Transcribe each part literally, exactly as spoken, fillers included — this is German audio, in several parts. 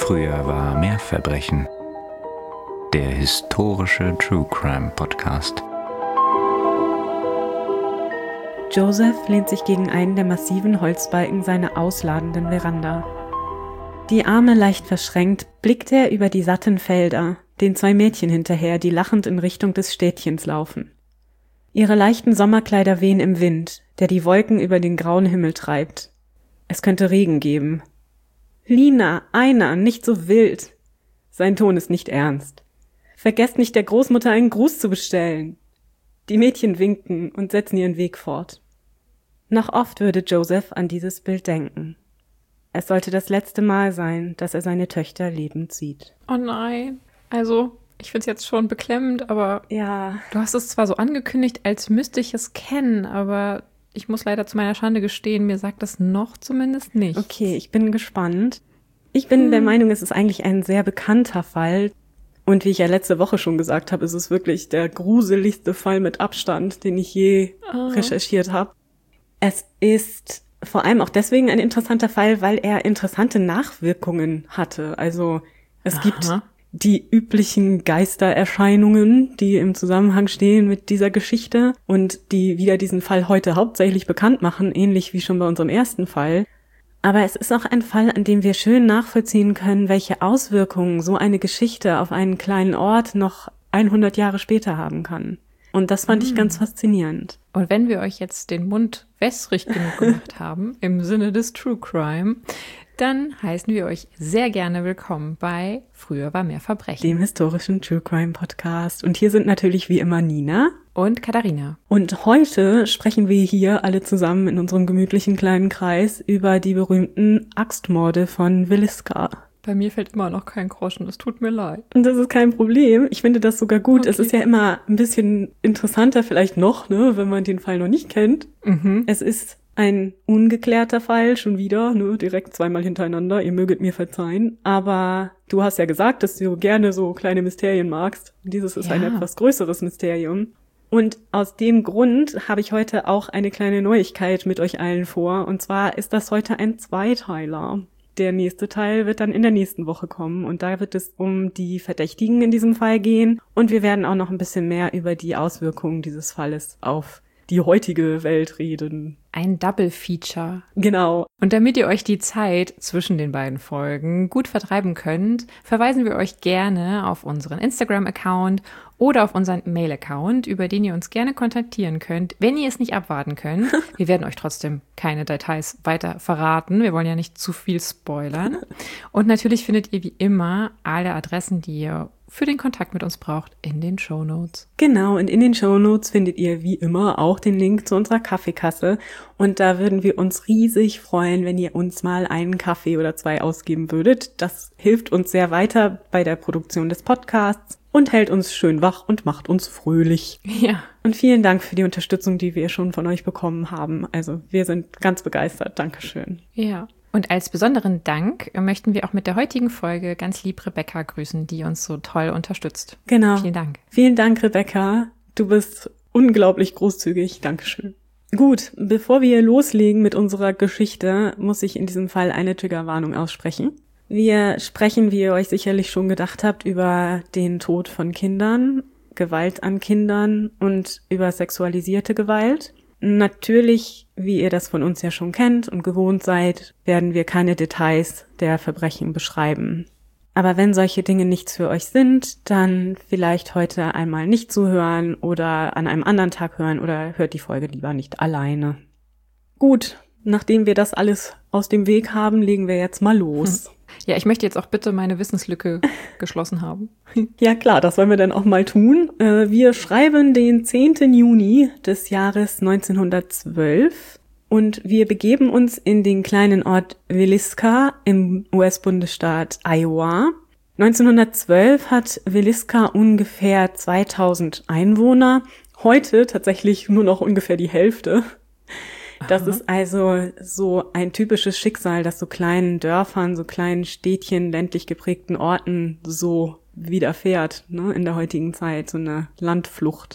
Früher war mehr Verbrechen. Der historische True Crime Podcast. Joseph lehnt sich gegen einen der massiven Holzbalken seiner ausladenden Veranda. Die Arme leicht verschränkt blickt er über die satten Felder, den zwei Mädchen hinterher, die lachend in Richtung des Städtchens laufen. Ihre leichten Sommerkleider wehen im Wind, der die Wolken über den grauen Himmel treibt. Es könnte Regen geben. »Lina, einer, nicht so wild!« Sein Ton ist nicht ernst. »Vergesst nicht, der Großmutter einen Gruß zu bestellen!« Die Mädchen winken und setzen ihren Weg fort. Noch oft würde Joseph an dieses Bild denken. Es sollte das letzte Mal sein, dass er seine Töchter lebend sieht. Oh nein. Also, ich finde es jetzt schon beklemmend, aber ja, du hast es zwar so angekündigt, als müsste ich es kennen, aber ich muss leider zu meiner Schande gestehen, mir sagt das noch zumindest nicht. Okay, ich bin gespannt. Ich bin hm. der Meinung, es ist eigentlich ein sehr bekannter Fall. Und wie ich ja letzte Woche schon gesagt habe, ist es wirklich der gruseligste Fall mit Abstand, den ich je oh. recherchiert habe. Es ist vor allem auch deswegen ein interessanter Fall, weil er interessante Nachwirkungen hatte. Also es Aha. gibt die üblichen Geistererscheinungen, die im Zusammenhang stehen mit dieser Geschichte und die wieder diesen Fall heute hauptsächlich bekannt machen, ähnlich wie schon bei unserem ersten Fall. Aber es ist auch ein Fall, an dem wir schön nachvollziehen können, welche Auswirkungen so eine Geschichte auf einen kleinen Ort noch hundert Jahre später haben kann. Und das fand mm. ich ganz faszinierend. Und wenn wir euch jetzt den Mund wässrig genug gemacht haben, im Sinne des True Crime, dann heißen wir euch sehr gerne willkommen bei Früher war mehr Verbrechen, dem historischen True Crime Podcast. Und hier sind natürlich wie immer Nina und Katharina. Und heute sprechen wir hier alle zusammen in unserem gemütlichen kleinen Kreis über die berühmten Axtmorde von Villisca. Bei mir fällt immer noch kein Groschen, es tut mir leid. Und das ist kein Problem. Ich finde das sogar gut. Okay. Es ist ja immer ein bisschen interessanter vielleicht noch, ne, wenn man den Fall noch nicht kennt. Mhm. Es ist ein ungeklärter Fall, schon wieder, ne, direkt zweimal hintereinander. Ihr möget mir verzeihen. Aber du hast ja gesagt, dass du gerne so kleine Mysterien magst. Dieses ist ja ein etwas größeres Mysterium. Und aus dem Grund habe ich heute auch eine kleine Neuigkeit mit euch allen vor. Und zwar ist das heute ein Zweiteiler. Der nächste Teil wird dann in der nächsten Woche kommen und da wird es um die Verdächtigen in diesem Fall gehen und wir werden auch noch ein bisschen mehr über die Auswirkungen dieses Falles auf die heutige Welt reden. Ein Double Feature. Genau. Und damit ihr euch die Zeit zwischen den beiden Folgen gut vertreiben könnt, verweisen wir euch gerne auf unseren Instagram-Account oder auf unseren Mail-Account, über den ihr uns gerne kontaktieren könnt, wenn ihr es nicht abwarten könnt. Wir werden euch trotzdem keine Details weiter verraten. Wir wollen ja nicht zu viel spoilern. Und natürlich findet ihr wie immer alle Adressen, die ihr für den Kontakt mit uns braucht, in den Shownotes. Genau, und in den Shownotes findet ihr wie immer auch den Link zu unserer Kaffeekasse. Und da würden wir uns riesig freuen, wenn ihr uns mal einen Kaffee oder zwei ausgeben würdet. Das hilft uns sehr weiter bei der Produktion des Podcasts und hält uns schön wach und macht uns fröhlich. Ja. Und vielen Dank für die Unterstützung, die wir schon von euch bekommen haben. Also wir sind ganz begeistert. Dankeschön. Ja. Und als besonderen Dank möchten wir auch mit der heutigen Folge ganz lieb Rebecca grüßen, die uns so toll unterstützt. Genau. Vielen Dank. Vielen Dank, Rebecca. Du bist unglaublich großzügig. Dankeschön. Gut, bevor wir loslegen mit unserer Geschichte, muss ich in diesem Fall eine Triggerwarnung aussprechen. Wir sprechen, wie ihr euch sicherlich schon gedacht habt, über den Tod von Kindern, Gewalt an Kindern und über sexualisierte Gewalt. Natürlich, wie ihr das von uns ja schon kennt und gewohnt seid, werden wir keine Details der Verbrechen beschreiben. Aber wenn solche Dinge nichts für euch sind, dann vielleicht heute einmal nicht zuhören oder an einem anderen Tag hören oder hört die Folge lieber nicht alleine. Gut, nachdem wir das alles aus dem Weg haben, legen wir jetzt mal los. Hm. Ja, ich möchte jetzt auch bitte meine Wissenslücke geschlossen haben. Ja klar, das wollen wir dann auch mal tun. Wir schreiben den zehnten Juni des Jahres neunzehnhundertzwölf und wir begeben uns in den kleinen Ort Villisca im U S-Bundesstaat Iowa. neunzehnhundertzwölf hat Villisca ungefähr zweitausend Einwohner, heute tatsächlich nur noch ungefähr die Hälfte. Das Aha. ist also so ein typisches Schicksal, das so kleinen Dörfern, so kleinen Städtchen, ländlich geprägten Orten so widerfährt, ne, in der heutigen Zeit, so eine Landflucht.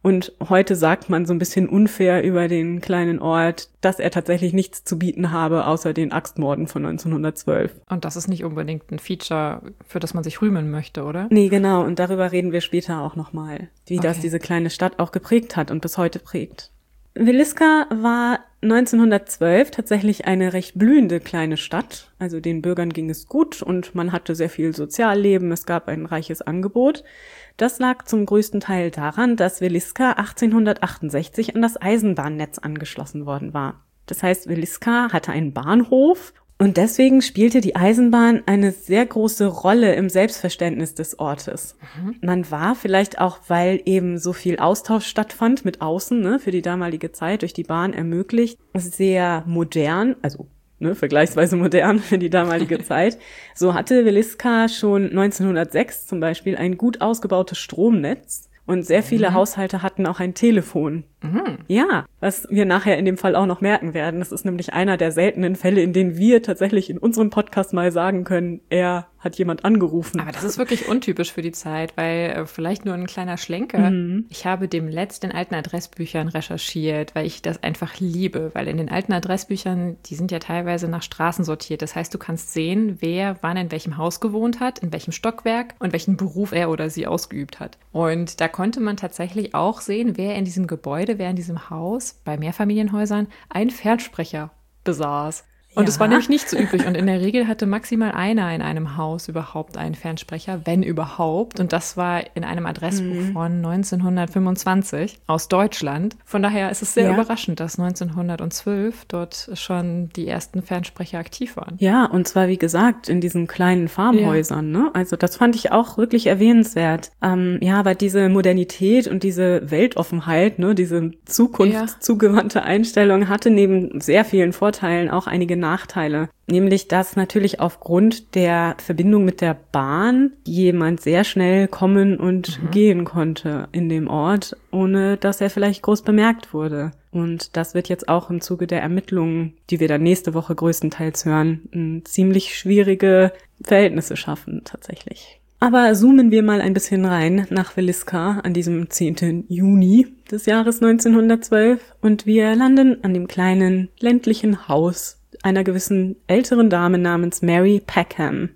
Und heute sagt man so ein bisschen unfair über den kleinen Ort, dass er tatsächlich nichts zu bieten habe, außer den Axtmorden von neunzehnhundertzwölf. Und das ist nicht unbedingt ein Feature, für das man sich rühmen möchte, oder? Nee, genau. Und darüber reden wir später auch nochmal, wie Okay. das diese kleine Stadt auch geprägt hat und bis heute prägt. Williska war neunzehnhundertzwölf tatsächlich eine recht blühende kleine Stadt. Also den Bürgern ging es gut und man hatte sehr viel Sozialleben. Es gab ein reiches Angebot. Das lag zum größten Teil daran, dass Williska achtzehnhundertachtundsechzig an das Eisenbahnnetz angeschlossen worden war. Das heißt, Williska hatte einen Bahnhof und deswegen spielte die Eisenbahn eine sehr große Rolle im Selbstverständnis des Ortes. Mhm. Man war vielleicht auch, weil eben so viel Austausch stattfand mit außen, ne, für die damalige Zeit durch die Bahn ermöglicht, sehr modern, also ne, vergleichsweise modern für die damalige Zeit. So hatte Williska schon neunzehnhundertsechs zum Beispiel ein gut ausgebautes Stromnetz und sehr viele mhm. Haushalte hatten auch ein Telefon. Mhm. Ja, was wir nachher in dem Fall auch noch merken werden. Das ist nämlich einer der seltenen Fälle, in denen wir tatsächlich in unserem Podcast mal sagen können, er hat jemand angerufen. Aber das ist wirklich untypisch für die Zeit, weil äh, vielleicht nur ein kleiner Schlenker. Mhm. Ich habe demnächst in alten Adressbüchern recherchiert, weil ich das einfach liebe, weil in den alten Adressbüchern, die sind ja teilweise nach Straßen sortiert. Das heißt, du kannst sehen, wer wann in welchem Haus gewohnt hat, in welchem Stockwerk und welchen Beruf er oder sie ausgeübt hat. Und da konnte man tatsächlich auch sehen, wer in diesem Gebäude, wer in diesem Haus, bei Mehrfamilienhäusern, einen Fernsprecher besaß. Und es Ja. war nämlich nicht so üblich. Und in der Regel hatte maximal einer in einem Haus überhaupt einen Fernsprecher, wenn überhaupt. Und das war in einem Adressbuch mhm. von neunzehnhundertfünfundzwanzig aus Deutschland. Von daher ist es sehr Ja. überraschend, dass neunzehnhundertzwölf dort schon die ersten Fernsprecher aktiv waren. Ja, und zwar, wie gesagt, in diesen kleinen Farmhäusern, ja. ne? Also das fand ich auch wirklich erwähnenswert. Ähm, ja, aber diese Modernität und diese Weltoffenheit, ne, diese zukunftszugewandte Einstellung hatte neben sehr vielen Vorteilen auch einige Nachteile. Nämlich, dass natürlich aufgrund der Verbindung mit der Bahn jemand sehr schnell kommen und mhm. gehen konnte in dem Ort, ohne dass er vielleicht groß bemerkt wurde. Und das wird jetzt auch im Zuge der Ermittlungen, die wir dann nächste Woche größtenteils hören, ziemlich schwierige Verhältnisse schaffen tatsächlich. Aber zoomen wir mal ein bisschen rein nach Williska an diesem zehnten Juni des Jahres neunzehnhundertzwölf und wir landen an dem kleinen ländlichen Haus einer gewissen älteren Dame namens Mary Peckham.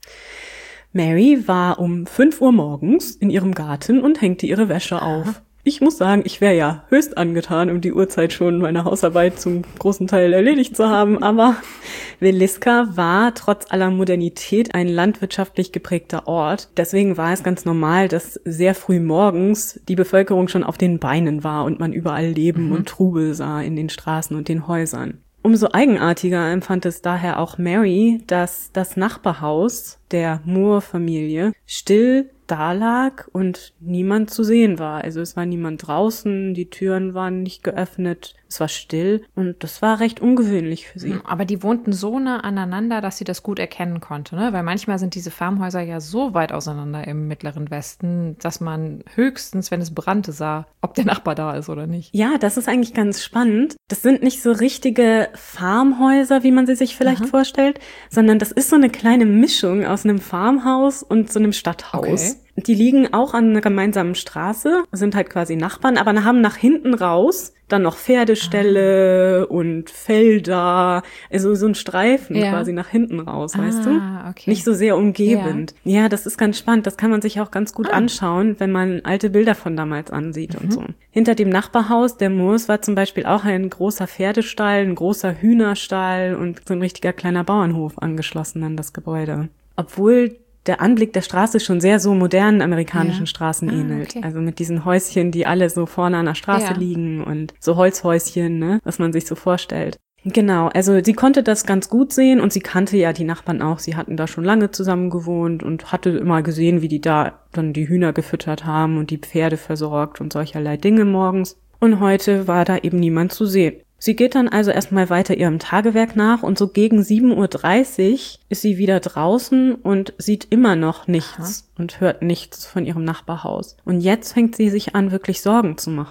Mary war um fünf Uhr morgens in ihrem Garten und hängte ihre Wäsche auf. Ich muss sagen, ich wäre ja höchst angetan, um die Uhrzeit schon meine Hausarbeit zum großen Teil erledigt zu haben, aber Williska war trotz aller Modernität ein landwirtschaftlich geprägter Ort. Deswegen war es ganz normal, dass sehr früh morgens die Bevölkerung schon auf den Beinen war und man überall Leben mhm. und Trubel sah in den Straßen und den Häusern. Umso eigenartiger empfand es daher auch Mary, dass das Nachbarhaus der Moore-Familie still dalag und niemand zu sehen war. Also es war niemand draußen, die Türen waren nicht geöffnet, es war still und das war recht ungewöhnlich für sie. Aber die wohnten so nah aneinander, dass sie das gut erkennen konnte, ne? Weil manchmal sind diese Farmhäuser ja so weit auseinander im Mittleren Westen, dass man höchstens, wenn es brannte, sah, ob der Nachbar da ist oder nicht. Ja, das ist eigentlich ganz spannend. Das sind nicht so richtige Farmhäuser, wie man sie sich vielleicht Aha. vorstellt, sondern das ist so eine kleine Mischung aus einem Farmhaus und so einem Stadthaus. Okay. Die liegen auch an einer gemeinsamen Straße, sind halt quasi Nachbarn, aber haben nach hinten raus dann noch Pferdeställe ah. und Felder, also so ein Streifen ja. quasi nach hinten raus, ah, weißt du? Okay. Nicht so sehr umgebend. Ja. ja, das ist ganz spannend. Das kann man sich auch ganz gut ah. anschauen, wenn man alte Bilder von damals ansieht mhm. und so. Hinter dem Nachbarhaus der Moores war zum Beispiel auch ein großer Pferdestall, ein großer Hühnerstall und so ein richtiger kleiner Bauernhof angeschlossen an das Gebäude. Obwohl der Anblick der Straße schon sehr so modernen amerikanischen ja. Straßen ähnelt. Ah, okay. Also mit diesen Häuschen, die alle so vorne an der Straße ja. liegen und so Holzhäuschen, ne, was man sich so vorstellt. Genau, also sie konnte das ganz gut sehen und sie kannte ja die Nachbarn auch. Sie hatten da schon lange zusammen gewohnt und hatte immer gesehen, wie die da dann die Hühner gefüttert haben und die Pferde versorgt und solcherlei Dinge morgens. Und heute war da eben niemand zu sehen. Sie geht dann also erstmal weiter ihrem Tagewerk nach und so gegen sieben Uhr dreißig ist sie wieder draußen und sieht immer noch nichts Aha. und hört nichts von ihrem Nachbarhaus. Und jetzt fängt sie sich an, wirklich Sorgen zu machen.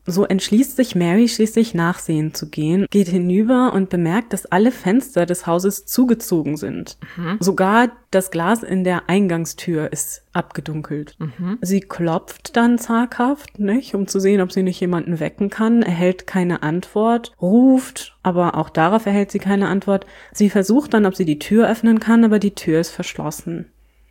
So entschließt sich Mary schließlich nachsehen zu gehen, geht hinüber und bemerkt, dass alle Fenster des Hauses zugezogen sind. Mhm. Sogar das Glas in der Eingangstür ist abgedunkelt. Mhm. Sie klopft dann zaghaft, nicht, um zu sehen, ob sie nicht jemanden wecken kann, erhält keine Antwort, ruft, aber auch darauf erhält sie keine Antwort. Sie versucht dann, ob sie die Tür öffnen kann, aber die Tür ist verschlossen.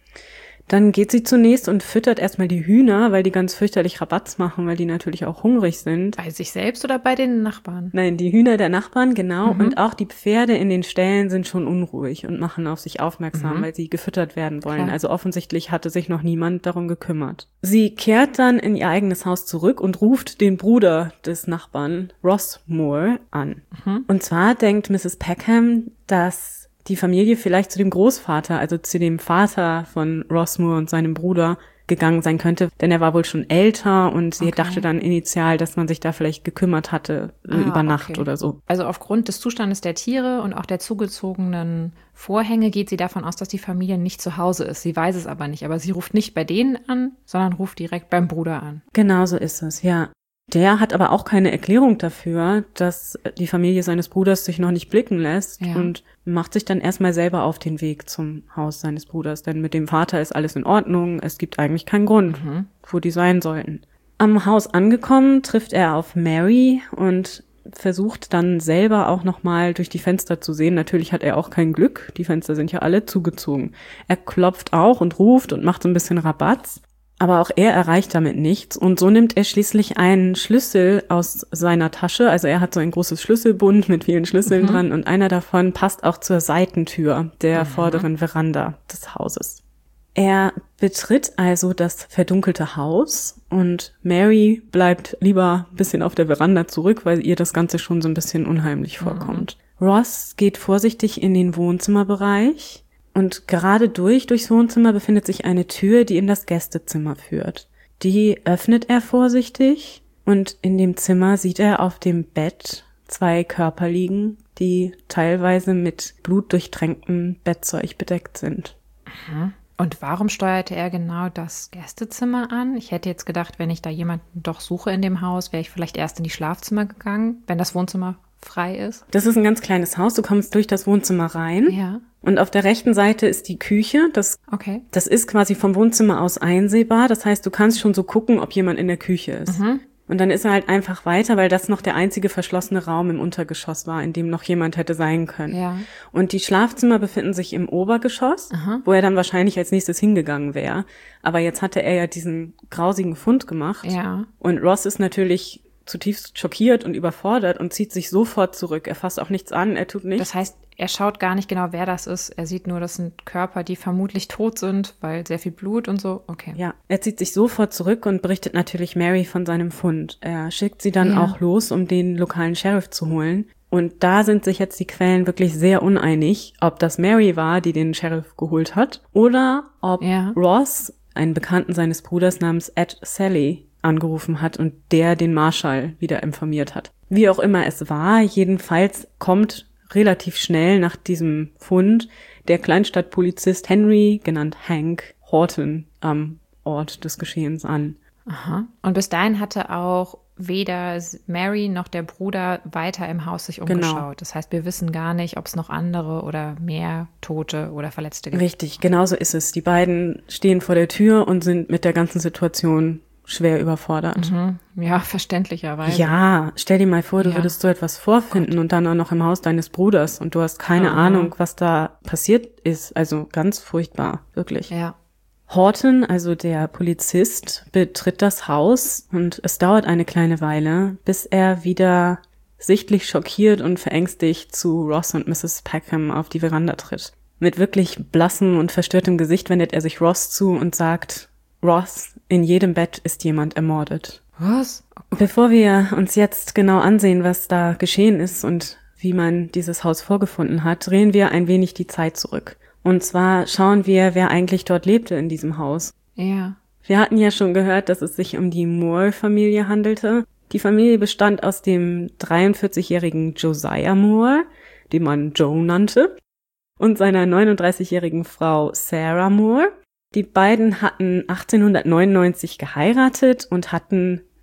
Dann geht sie zunächst und füttert erstmal die Hühner, weil die ganz fürchterlich Rabatz machen, weil die natürlich auch hungrig sind. Bei sich selbst oder bei den Nachbarn? Nein, die Hühner der Nachbarn, genau. Mhm. Und auch die Pferde in den Ställen sind schon unruhig und machen auf sich aufmerksam, mhm. weil sie gefüttert werden wollen. Klar. Also offensichtlich hatte sich noch niemand darum gekümmert. Sie kehrt dann in ihr eigenes Haus zurück und ruft den Bruder des Nachbarn, Ross Moore, an. Mhm. Und zwar denkt Misses Peckham, dass die Familie vielleicht zu dem Großvater, also zu dem Vater von Ross Moore und seinem Bruder gegangen sein könnte, denn er war wohl schon älter und sie okay. dachte dann initial, dass man sich da vielleicht gekümmert hatte ah, über Nacht okay. oder so. Also aufgrund des Zustandes der Tiere und auch der zugezogenen Vorhänge geht sie davon aus, dass die Familie nicht zu Hause ist. Sie weiß es aber nicht, aber sie ruft nicht bei denen an, sondern ruft direkt beim Bruder an. Genau so ist es, ja. Der hat aber auch keine Erklärung dafür, dass die Familie seines Bruders sich noch nicht blicken lässt ja. und macht sich dann erstmal selber auf den Weg zum Haus seines Bruders. Denn mit dem Vater ist alles in Ordnung, es gibt eigentlich keinen Grund, mhm. wo die sein sollten. Am Haus angekommen trifft er auf Mary und versucht dann selber auch nochmal durch die Fenster zu sehen. Natürlich hat er auch kein Glück, die Fenster sind ja alle zugezogen. Er klopft auch und ruft und macht so ein bisschen Rabatz. Aber auch er erreicht damit nichts und so nimmt er schließlich einen Schlüssel aus seiner Tasche. Also er hat so ein großes Schlüsselbund mit vielen Schlüsseln mhm. dran und einer davon passt auch zur Seitentür der mhm. vorderen Veranda des Hauses. Er betritt also das verdunkelte Haus und Mary bleibt lieber ein bisschen auf der Veranda zurück, weil ihr das Ganze schon so ein bisschen unheimlich vorkommt. Mhm. Ross geht vorsichtig in den Wohnzimmerbereich. Und gerade durch, durchs Wohnzimmer befindet sich eine Tür, die in das Gästezimmer führt. Die öffnet er vorsichtig und in dem Zimmer sieht er auf dem Bett zwei Körper liegen, die teilweise mit blutdurchtränktem Bettzeug bedeckt sind. Mhm. Und warum steuerte er genau das Gästezimmer an? Ich hätte jetzt gedacht, wenn ich da jemanden doch suche in dem Haus, wäre ich vielleicht erst in die Schlafzimmer gegangen, wenn das Wohnzimmer frei ist. Das ist ein ganz kleines Haus, du kommst durch das Wohnzimmer rein. Ja. Und auf der rechten Seite ist die Küche. Das, okay. das ist quasi vom Wohnzimmer aus einsehbar. Das heißt, du kannst schon so gucken, ob jemand in der Küche ist. Mhm. Und dann ist er halt einfach weiter, weil das noch der einzige verschlossene Raum im Untergeschoss war, in dem noch jemand hätte sein können. Ja. Und die Schlafzimmer befinden sich im Obergeschoss, aha. wo er dann wahrscheinlich als nächstes hingegangen wäre. Aber jetzt hatte er ja diesen grausigen Fund gemacht. Ja. Und Ross ist natürlich zutiefst schockiert und überfordert und zieht sich sofort zurück. Er fasst auch nichts an, er tut nichts. Das heißt, er schaut gar nicht genau, wer das ist. Er sieht nur, das sind Körper, die vermutlich tot sind, weil sehr viel Blut und so. Okay. Ja, er zieht sich sofort zurück und berichtet natürlich Mary von seinem Fund. Er schickt sie dann ja. auch los, um den lokalen Sheriff zu holen. Und da sind sich jetzt die Quellen wirklich sehr uneinig, ob das Mary war, die den Sheriff geholt hat, oder ob ja. Ross, einen Bekannten seines Bruders namens Ed Sally, angerufen hat und der den Marshal wieder informiert hat. Wie auch immer es war, jedenfalls kommt relativ schnell nach diesem Fund der Kleinstadtpolizist Henry, genannt Hank Horton, am Ort des Geschehens an. Aha. Und bis dahin hatte auch weder Mary noch der Bruder weiter im Haus sich umgeschaut. Genau. Das heißt, wir wissen gar nicht, ob es noch andere oder mehr Tote oder Verletzte gibt. Richtig, genau so ist es. Die beiden stehen vor der Tür und sind mit der ganzen Situation schwer überfordert. Mhm. Ja, verständlicherweise. Ja, stell dir mal vor, du ja. würdest so etwas vorfinden Gott. und dann auch noch im Haus deines Bruders und du hast keine ja, Ahnung, ja. was da passiert ist. Also ganz furchtbar, wirklich. Ja. Horton, also der Polizist, betritt das Haus und es dauert eine kleine Weile, bis er wieder sichtlich schockiert und verängstigt zu Ross und Misses Peckham auf die Veranda tritt. Mit wirklich blassem und verstörtem Gesicht wendet er sich Ross zu und sagt: Ross, in jedem Bett ist jemand ermordet. Was? Bevor wir uns jetzt genau ansehen, was da geschehen ist und wie man dieses Haus vorgefunden hat, drehen wir ein wenig die Zeit zurück. Und zwar schauen wir, wer eigentlich dort lebte in diesem Haus. Ja. Wir hatten ja schon gehört, dass es sich um die Moore-Familie handelte. Die Familie bestand aus dem dreiundvierzigjährigen Josiah Moore, den man Joe nannte, und seiner neununddreißigjährigen Frau Sarah Moore. Die beiden hatten achtzehnhundertneunundneunzig geheiratet und hatten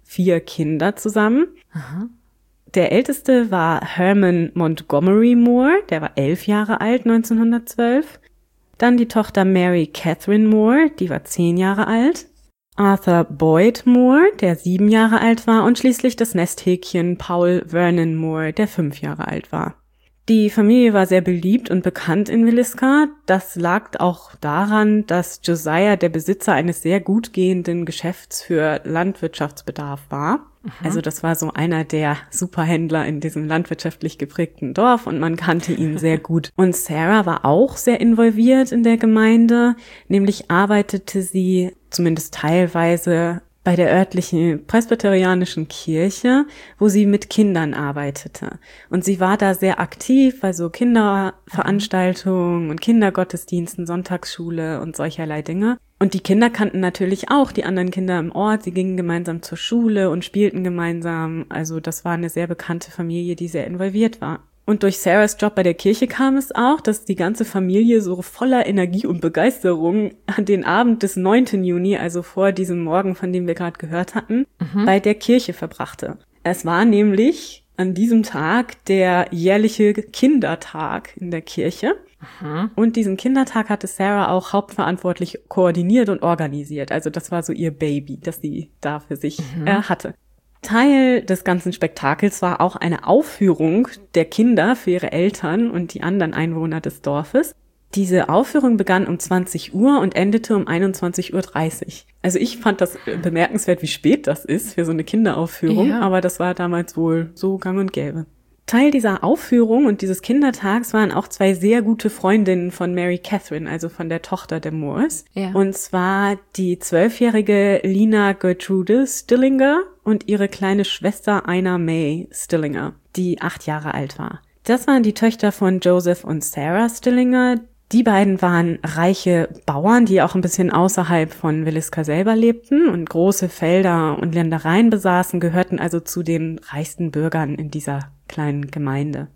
vier Kinder zusammen. Aha. Der älteste war Herman Montgomery Moore, der war elf Jahre alt neunzehnhundertzwölf. Dann die Tochter Mary Catherine Moore, die war zehn Jahre alt. Arthur Boyd Moore, der sieben Jahre alt war. Und schließlich das Nesthäkchen Paul Vernon Moore, der fünf Jahre alt war. Die Familie war sehr beliebt und bekannt in Villisca. Das lag auch daran, dass Josiah der Besitzer eines sehr gut gehenden Geschäfts für Landwirtschaftsbedarf war. Mhm. Also das war so einer der Superhändler in diesem landwirtschaftlich geprägten Dorf und man kannte ihn sehr gut. Und Sarah war auch sehr involviert in der Gemeinde, nämlich arbeitete sie zumindest teilweise bei der örtlichen presbyterianischen Kirche, wo sie mit Kindern arbeitete. Und sie war da sehr aktiv bei so Kinderveranstaltungen und Kindergottesdiensten, Sonntagsschule und solcherlei Dinge. Und die Kinder kannten natürlich auch die anderen Kinder im Ort. Sie gingen gemeinsam zur Schule und spielten gemeinsam. Also das war eine sehr bekannte Familie, die sehr involviert war. Und durch Sarahs Job bei der Kirche kam es auch, dass die ganze Familie so voller Energie und Begeisterung an den Abend des neunten Juni, also vor diesem Morgen, von dem wir gerade gehört hatten, mhm. bei der Kirche verbrachte. Es war nämlich an diesem Tag der jährliche Kindertag in der Kirche. Mhm. Und diesen Kindertag hatte Sarah auch hauptverantwortlich koordiniert und organisiert. Also das war so ihr Baby, das sie da für sich mhm. äh, hatte. Teil des ganzen Spektakels war auch eine Aufführung der Kinder für ihre Eltern und die anderen Einwohner des Dorfes. Diese Aufführung begann um zwanzig Uhr und endete um einundzwanzig Uhr dreißig. Also ich fand das bemerkenswert, wie spät das ist für so eine Kinderaufführung, ja. Aber das war damals wohl so gang und gäbe. Teil dieser Aufführung und dieses Kindertags waren auch zwei sehr gute Freundinnen von Mary Catherine, also von der Tochter der Moores. Ja. Und zwar die zwölfjährige Lina Gertrude Stillinger und ihre kleine Schwester Ina May Stillinger, die acht Jahre alt war. Das waren die Töchter von Joseph und Sarah Stillinger. Die beiden waren reiche Bauern, die auch ein bisschen außerhalb von Villisca selber lebten und große Felder und Ländereien besaßen, gehörten also zu den reichsten Bürgern in dieser kleinen Gemeinde.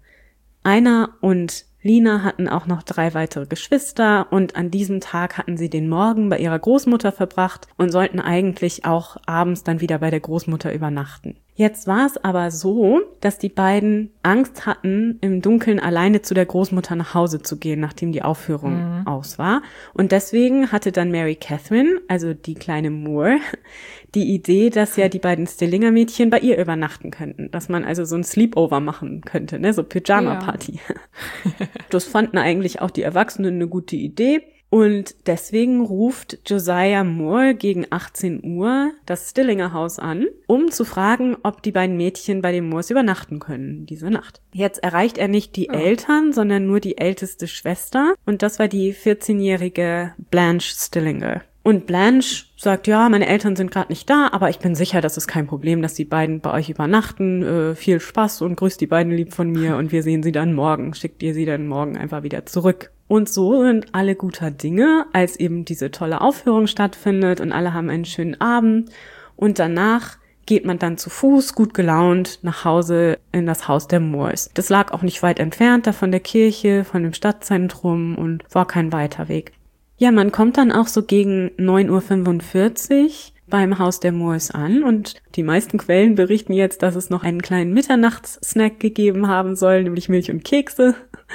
Ina und Lina hatten auch noch drei weitere Geschwister und an diesem Tag hatten sie den Morgen bei ihrer Großmutter verbracht und sollten eigentlich auch abends dann wieder bei der Großmutter übernachten. Jetzt war es aber so, dass die beiden Angst hatten, im Dunkeln alleine zu der Großmutter nach Hause zu gehen, nachdem die Aufführung mhm. aus war. Und deswegen hatte dann Mary Catherine, also die kleine Moore, die Idee, dass ja die beiden Stillinger-Mädchen bei ihr übernachten könnten. Dass man also so ein Sleepover machen könnte, ne, so Pyjama-Party. Ja. Das fanden eigentlich auch die Erwachsenen eine gute Idee. Und deswegen ruft Josiah Moore gegen achtzehn Uhr das Stillinger Haus an, um zu fragen, ob die beiden Mädchen bei den Moores übernachten können diese Nacht. Jetzt erreicht er nicht die oh. Eltern, sondern nur die älteste Schwester. Und das war die vierzehnjährige Blanche Stillinger. Und Blanche sagt, ja, meine Eltern sind gerade nicht da, aber ich bin sicher, das ist kein Problem, dass die beiden bei euch übernachten. Äh, viel Spaß und grüßt die beiden lieb von mir und wir sehen sie dann morgen. Schickt ihr sie dann morgen einfach wieder zurück. Und so sind alle guter Dinge, als eben diese tolle Aufführung stattfindet und alle haben einen schönen Abend. Und danach geht man dann zu Fuß, gut gelaunt, nach Hause in das Haus der Moores. Das lag auch nicht weit entfernt da von der Kirche, von dem Stadtzentrum und war kein weiter Weg. Ja, man kommt dann auch so gegen neun Uhr fünfundvierzig beim Haus der Moores an und die meisten Quellen berichten jetzt, dass es noch einen kleinen Mitternachtssnack gegeben haben soll, nämlich Milch und Kekse.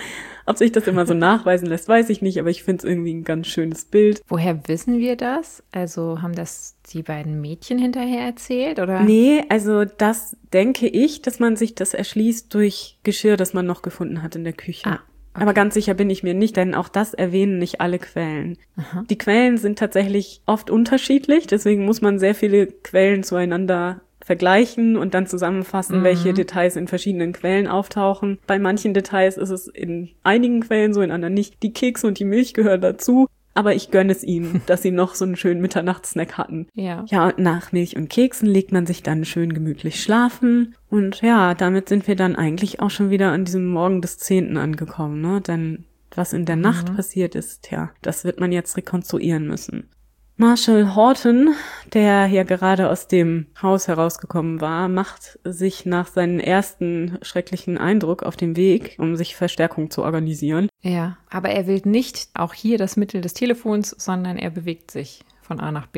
Ob sich das immer so nachweisen lässt, weiß ich nicht, aber ich finde es irgendwie ein ganz schönes Bild. Woher wissen wir das? Also haben das die beiden Mädchen hinterher erzählt, oder? Nee, also das denke ich, dass man sich das erschließt durch Geschirr, das man noch gefunden hat in der Küche. Ah. Okay. Aber ganz sicher bin ich mir nicht, denn auch das erwähnen nicht alle Quellen. Aha. Die Quellen sind tatsächlich oft unterschiedlich, deswegen muss man sehr viele Quellen zueinander vergleichen und dann zusammenfassen, mhm. welche Details in verschiedenen Quellen auftauchen. Bei manchen Details ist es in einigen Quellen so, in anderen nicht. Die Kekse und die Milch gehören dazu, aber ich gönne es ihnen, dass sie noch so einen schönen Mitternachtssnack hatten. Ja. Ja, und nach Milch und Keksen legt man sich dann schön gemütlich schlafen. Und ja, damit sind wir dann eigentlich auch schon wieder an diesem Morgen des zehnten angekommen, ne? Denn was in der mhm. Nacht passiert ist, ja, das wird man jetzt rekonstruieren müssen. Marshall Horton, der ja gerade aus dem Haus herausgekommen war, macht sich nach seinem ersten schrecklichen Eindruck auf den Weg, um sich Verstärkung zu organisieren. Ja, aber er wählt nicht auch hier das Mittel des Telefons, sondern er bewegt sich von A nach B.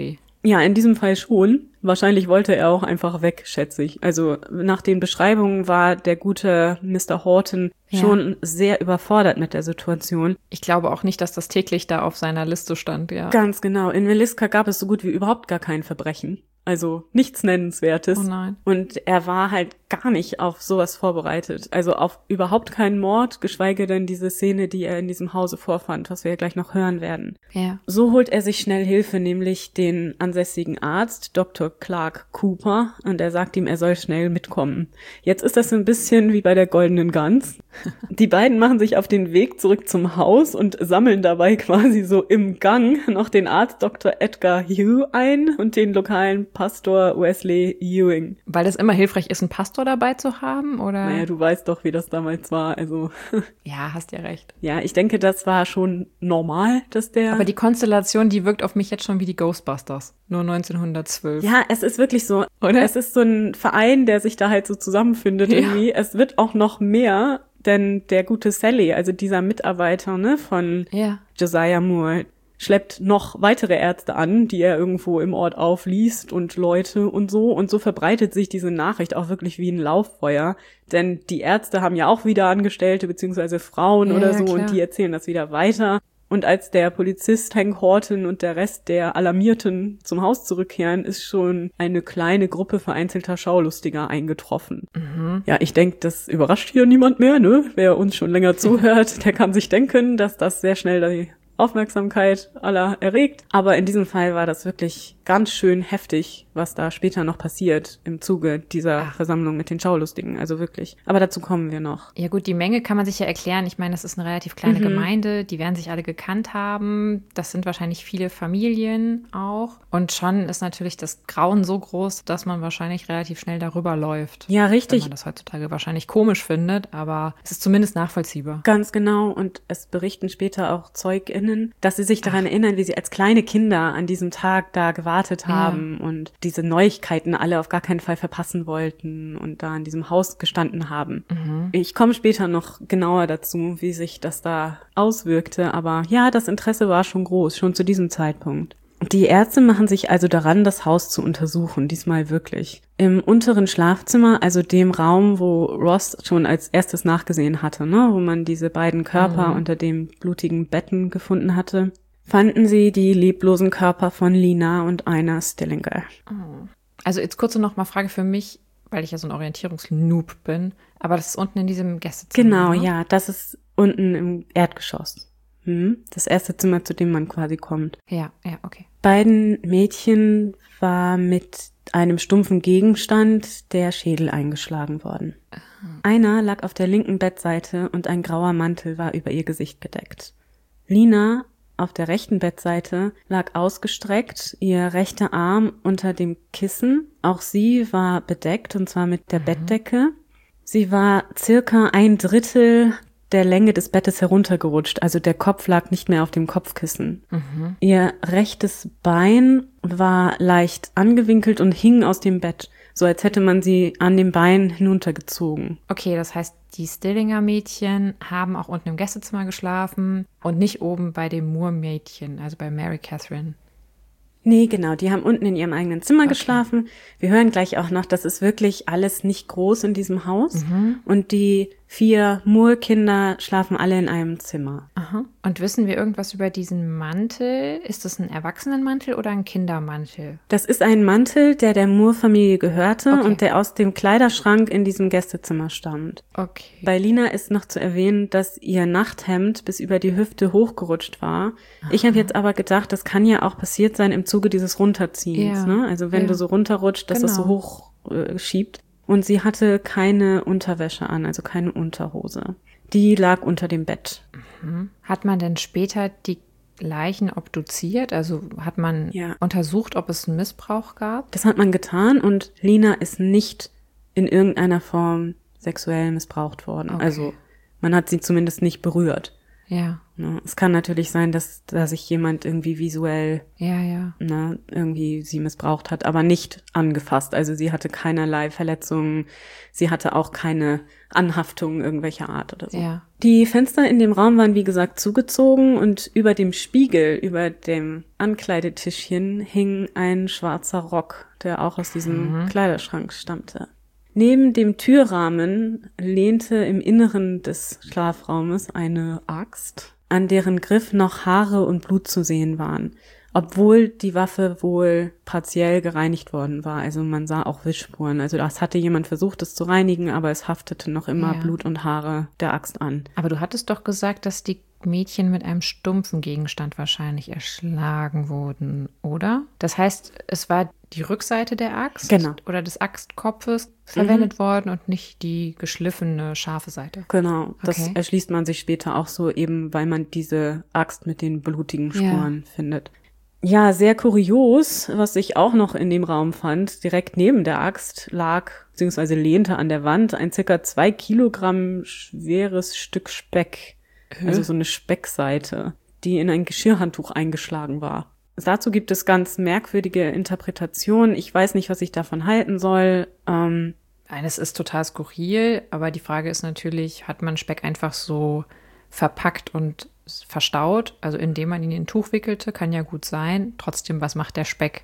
Ja, in diesem Fall schon. Wahrscheinlich wollte er auch einfach weg, schätze ich. Also nach den Beschreibungen war der gute Mister Horton Ja. schon sehr überfordert mit der Situation. Ich glaube auch nicht, dass das täglich da auf seiner Liste stand, ja. Ganz genau. In Villisca gab es so gut wie überhaupt gar kein Verbrechen. Also nichts Nennenswertes. Oh nein. Und er war halt gar nicht auf sowas vorbereitet. Also auf überhaupt keinen Mord, geschweige denn diese Szene, die er in diesem Hause vorfand, was wir ja gleich noch hören werden. Ja. So holt er sich schnell Hilfe, nämlich den ansässigen Arzt, Doktor Clark Cooper, und er sagt ihm, er soll schnell mitkommen. Jetzt ist das so ein bisschen wie bei der Goldenen Gans. Die beiden machen sich auf den Weg zurück zum Haus und sammeln dabei quasi so im Gang noch den Arzt Doktor Edgar Hugh ein und den lokalen Pastor Wesley Ewing. Weil es immer hilfreich ist, einen Pastor dabei zu haben, oder? Naja, du weißt doch, wie das damals war, also Ja, hast ja recht. ja, ich denke, das war schon normal, dass der... Aber die Konstellation, die wirkt auf mich jetzt schon wie die Ghostbusters. Nur neunzehnhundertzwölf. Ja, es ist wirklich so. Oder? Es ist so ein Verein, der sich da halt so zusammenfindet Ja. irgendwie. Es wird auch noch mehr, denn der gute Sally, also dieser Mitarbeiter, ne, von Ja. Josiah Moore, schleppt noch weitere Ärzte an, die er irgendwo im Ort aufliest und Leute und so. Und so verbreitet sich diese Nachricht auch wirklich wie ein Lauffeuer. Denn die Ärzte haben ja auch wieder Angestellte, beziehungsweise Frauen Ja, oder ja, so, klar. und die erzählen das wieder weiter. Und als der Polizist Hank Horton und der Rest der Alarmierten zum Haus zurückkehren, ist schon eine kleine Gruppe vereinzelter Schaulustiger eingetroffen. Mhm. Ja, ich denke, das überrascht hier niemand mehr, ne? Wer uns schon länger zuhört, der kann sich denken, dass das sehr schnell die Aufmerksamkeit aller erregt. Aber in diesem Fall war das wirklich ganz schön heftig, was da später noch passiert im Zuge dieser Ach. Versammlung mit den Schaulustigen. Also wirklich. Aber dazu kommen wir noch. Ja gut, die Menge kann man sich ja erklären. Ich meine, das ist eine relativ kleine Mhm. Gemeinde. Die werden sich alle gekannt haben. Das sind wahrscheinlich viele Familien auch. Und schon ist natürlich das Grauen so groß, dass man wahrscheinlich relativ schnell darüber läuft. Ja, Wenn richtig. man das heutzutage wahrscheinlich komisch findet, aber es ist zumindest nachvollziehbar. Ganz genau. Und es berichten später auch ZeugInnen, dass sie sich daran erinnern, wie sie als kleine Kinder an diesem Tag da gewartet haben und diese Neuigkeiten alle auf gar keinen Fall verpassen wollten und da in diesem Haus gestanden haben. Mhm. Ich komme später noch genauer dazu, wie sich das da auswirkte. Aber ja, das Interesse war schon groß, schon zu diesem Zeitpunkt. Die Ärzte machen sich also daran, das Haus zu untersuchen, diesmal wirklich. Im unteren Schlafzimmer, also dem Raum, wo Ross schon als erstes nachgesehen hatte, ne, wo man diese beiden Körper Mhm. unter dem blutigen Betten gefunden hatte, fanden sie die leblosen Körper von Lina und Ina Stillinger. Also jetzt kurze noch mal Frage für mich, weil ich ja so ein Orientierungsnoob bin. Aber das ist unten in diesem Gästezimmer. Genau, ne? ja, das ist unten im Erdgeschoss. Hm? Das erste Zimmer, zu dem man quasi kommt. Ja, ja, okay. Beiden Mädchen war mit einem stumpfen Gegenstand der Schädel eingeschlagen worden. Einer lag auf der linken Bettseite und ein grauer Mantel war über ihr Gesicht gedeckt. Lina auf der rechten Bettseite lag ausgestreckt, ihr rechter Arm unter dem Kissen. Auch sie war bedeckt, und zwar mit der Bettdecke. Sie war circa ein Drittel der Länge des Bettes heruntergerutscht, also der Kopf lag nicht mehr auf dem Kopfkissen. Mhm. Ihr rechtes Bein war leicht angewinkelt und hing aus dem Bett, so als hätte man sie an dem Bein hinuntergezogen. Okay, das heißt, die Stillinger-Mädchen haben auch unten im Gästezimmer geschlafen und nicht oben bei dem Moore-Mädchen, also bei Mary Catherine. Nee, genau, die haben unten in ihrem eigenen Zimmer Okay. geschlafen. Wir hören gleich auch noch, das ist wirklich alles nicht groß in diesem Haus. Und die vier Moore-Kinder schlafen alle in einem Zimmer. Aha. Und wissen wir irgendwas über diesen Mantel? Ist das ein Erwachsenenmantel oder ein Kindermantel? Das ist ein Mantel, der der Moore-Familie gehörte Okay. und der aus dem Kleiderschrank in diesem Gästezimmer stammt. Okay. Bei Lina ist noch zu erwähnen, dass ihr Nachthemd bis über die Hüfte hochgerutscht war. Ich habe jetzt aber gedacht, das kann ja auch passiert sein im Zuge dieses Runterziehens. Ja. Ne? Also wenn Ja. du so runterrutscht, dass das so Genau. hoch äh, schiebt. Und sie hatte keine Unterwäsche an, also keine Unterhose. Die lag unter dem Bett. Hat man denn später die Leichen obduziert? Also hat man Ja. untersucht, ob es einen Missbrauch gab? Das hat man getan und Lina ist nicht in irgendeiner Form sexuell missbraucht worden. Okay. Also man hat sie zumindest nicht berührt. Ja. Ne? Es kann natürlich sein, dass da sich jemand irgendwie visuell Ja, ja. ne, irgendwie sie missbraucht hat, aber nicht angefasst. Also sie hatte keinerlei Verletzungen, sie hatte auch keine Anhaftungen irgendwelcher Art oder so. Ja. Die Fenster in dem Raum waren, wie gesagt, zugezogen und über dem Spiegel, über dem Ankleidetischchen, hing ein schwarzer Rock, der auch aus diesem Mhm. Kleiderschrank stammte. Neben dem Türrahmen lehnte im Inneren des Schlafraumes eine Axt, an deren Griff noch Haare und Blut zu sehen waren, obwohl die Waffe wohl partiell gereinigt worden war. Also man sah auch Wischspuren. Also das hatte jemand versucht, es zu reinigen, aber es haftete noch immer Ja. Blut und Haare der Axt an. Aber du hattest doch gesagt, dass die Mädchen mit einem stumpfen Gegenstand wahrscheinlich erschlagen wurden, oder? Das heißt, es war die Rückseite der Axt Genau. oder des Axtkopfes verwendet worden und nicht die geschliffene, scharfe Seite. Genau, das Okay. erschließt man sich später auch so, eben weil man diese Axt mit den blutigen Ja. Spuren findet. Ja, sehr kurios, was ich auch noch in dem Raum fand, direkt neben der Axt lag, beziehungsweise lehnte an der Wand, ein circa zwei Kilogramm schweres Stück Speck, also so eine Speckseite, die in ein Geschirrhandtuch eingeschlagen war. Dazu gibt es ganz merkwürdige Interpretationen. Ich weiß nicht, was ich davon halten soll. Ähm, Eines ist total skurril, aber die Frage ist natürlich, hat man Speck einfach so verpackt und verstaut, also indem man ihn in ein Tuch wickelte, kann ja gut sein. Trotzdem, was macht der Speck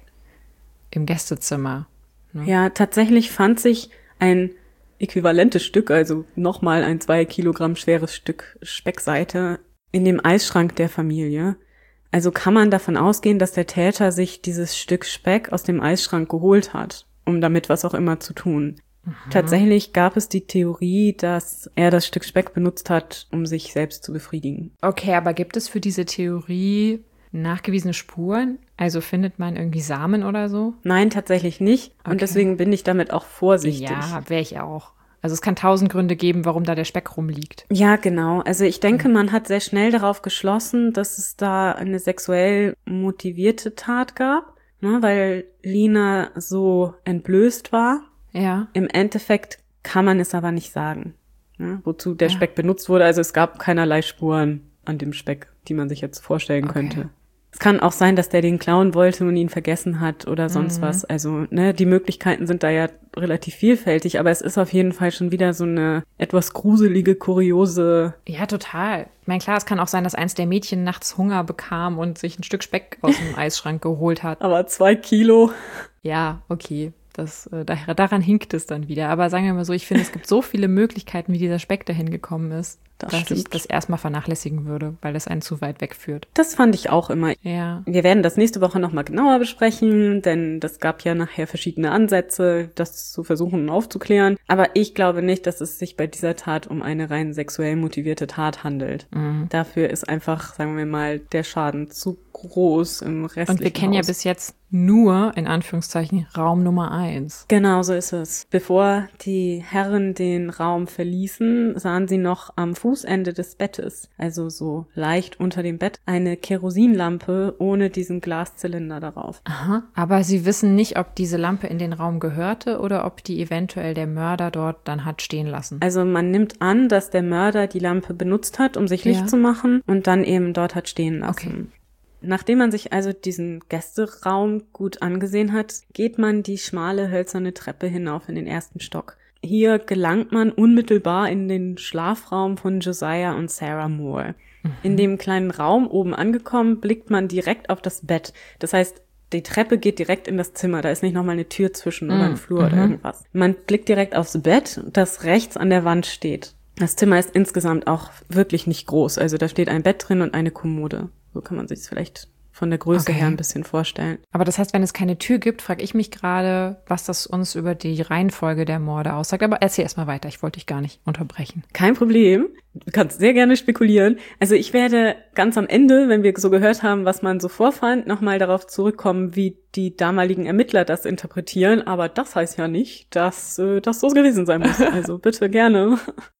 im Gästezimmer? Ne? Ja, tatsächlich fand sich ein äquivalentes Stück, also nochmal ein zwei Kilogramm schweres Stück Speckseite in dem Eisschrank der Familie. Also kann man davon ausgehen, dass der Täter sich dieses Stück Speck aus dem Eisschrank geholt hat, um damit was auch immer zu tun. Mhm. Tatsächlich gab es die Theorie, dass er das Stück Speck benutzt hat, um sich selbst zu befriedigen. Okay, aber gibt es für diese Theorie nachgewiesene Spuren? Also findet man irgendwie Samen oder so? Nein, tatsächlich nicht. Und Okay. deswegen bin ich damit auch vorsichtig. Ja, wäre ich auch. Also es kann tausend Gründe geben, warum da der Speck rumliegt. Ja, genau. Also ich denke, man hat sehr schnell darauf geschlossen, dass es da eine sexuell motivierte Tat gab, ne, weil Lina so entblößt war. Ja. Im Endeffekt kann man es aber nicht sagen, ne, wozu der Ja. Speck benutzt wurde. Also es gab keinerlei Spuren an dem Speck, die man sich jetzt vorstellen Okay. könnte. Es kann auch sein, dass der den klauen wollte und ihn vergessen hat oder sonst Mhm. was. Also, ne, die Möglichkeiten sind da ja relativ vielfältig, aber es ist auf jeden Fall schon wieder so eine etwas gruselige, kuriose. Ja, total. Ich meine, klar, es kann auch sein, dass eins der Mädchen nachts Hunger bekam und sich ein Stück Speck aus dem Eisschrank geholt hat. Aber zwei Kilo. Ja, okay. Das, äh, daher, daran hinkt es dann wieder. Aber sagen wir mal so, ich finde, es gibt so viele Möglichkeiten, wie dieser Speck dahin gekommen ist, Das dass ich stimmt. das erstmal vernachlässigen würde, weil das einen zu weit wegführt. Das fand ich auch immer. Ja. Wir werden das nächste Woche nochmal genauer besprechen, denn das gab ja nachher verschiedene Ansätze, das zu versuchen aufzuklären. Aber ich glaube nicht, dass es sich bei dieser Tat um eine rein sexuell motivierte Tat handelt. Mhm. Dafür ist einfach, sagen wir mal, der Schaden zu groß im restlichen Und wir kennen ja Haus. bis jetzt nur, in Anführungszeichen, Raum Nummer eins. Genau, so ist es. Bevor die Herren den Raum verließen, sahen sie noch am Fußende des Bettes, also so leicht unter dem Bett, eine Kerosinlampe ohne diesen Glaszylinder darauf. Aha. Aber sie wissen nicht, ob diese Lampe in den Raum gehörte oder ob die eventuell der Mörder dort dann hat stehen lassen. Also man nimmt an, dass der Mörder die Lampe benutzt hat, um sich Licht Ja. zu machen und dann eben dort hat stehen lassen. Okay. Nachdem man sich also diesen Gästeraum gut angesehen hat, geht man die schmale hölzerne Treppe hinauf in den ersten Stock. Hier gelangt man unmittelbar in den Schlafraum von Josiah und Sarah Moore. In dem kleinen Raum oben angekommen, blickt man direkt auf das Bett. Das heißt, die Treppe geht direkt in das Zimmer. Da ist nicht nochmal eine Tür zwischen oder ein Flur oder irgendwas. Man blickt direkt aufs Bett, das rechts an der Wand steht. Das Zimmer ist insgesamt auch wirklich nicht groß. Also da steht ein Bett drin und eine Kommode. So kann man sich es vielleicht von der Größe Okay. her ein bisschen vorstellen. Aber das heißt, wenn es keine Tür gibt, frage ich mich gerade, was das uns über die Reihenfolge der Morde aussagt. Aber erzähl erst mal weiter, ich wollte dich gar nicht unterbrechen. Kein Problem. Du kannst sehr gerne spekulieren. Also ich werde ganz am Ende, wenn wir so gehört haben, was man so vorfand, nochmal darauf zurückkommen, wie die damaligen Ermittler das interpretieren. Aber das heißt ja nicht, dass äh, das so gewesen sein muss. Also bitte gerne.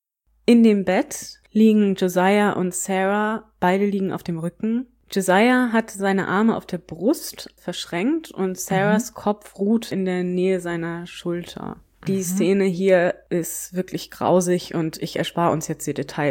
In dem Bett liegen Josiah und Sarah. Beide liegen auf dem Rücken. Josiah hat seine Arme auf der Brust verschränkt und Sarahs mhm. Kopf ruht in der Nähe seiner Schulter. Die mhm. Szene hier ist wirklich grausig und ich erspare uns jetzt die Details.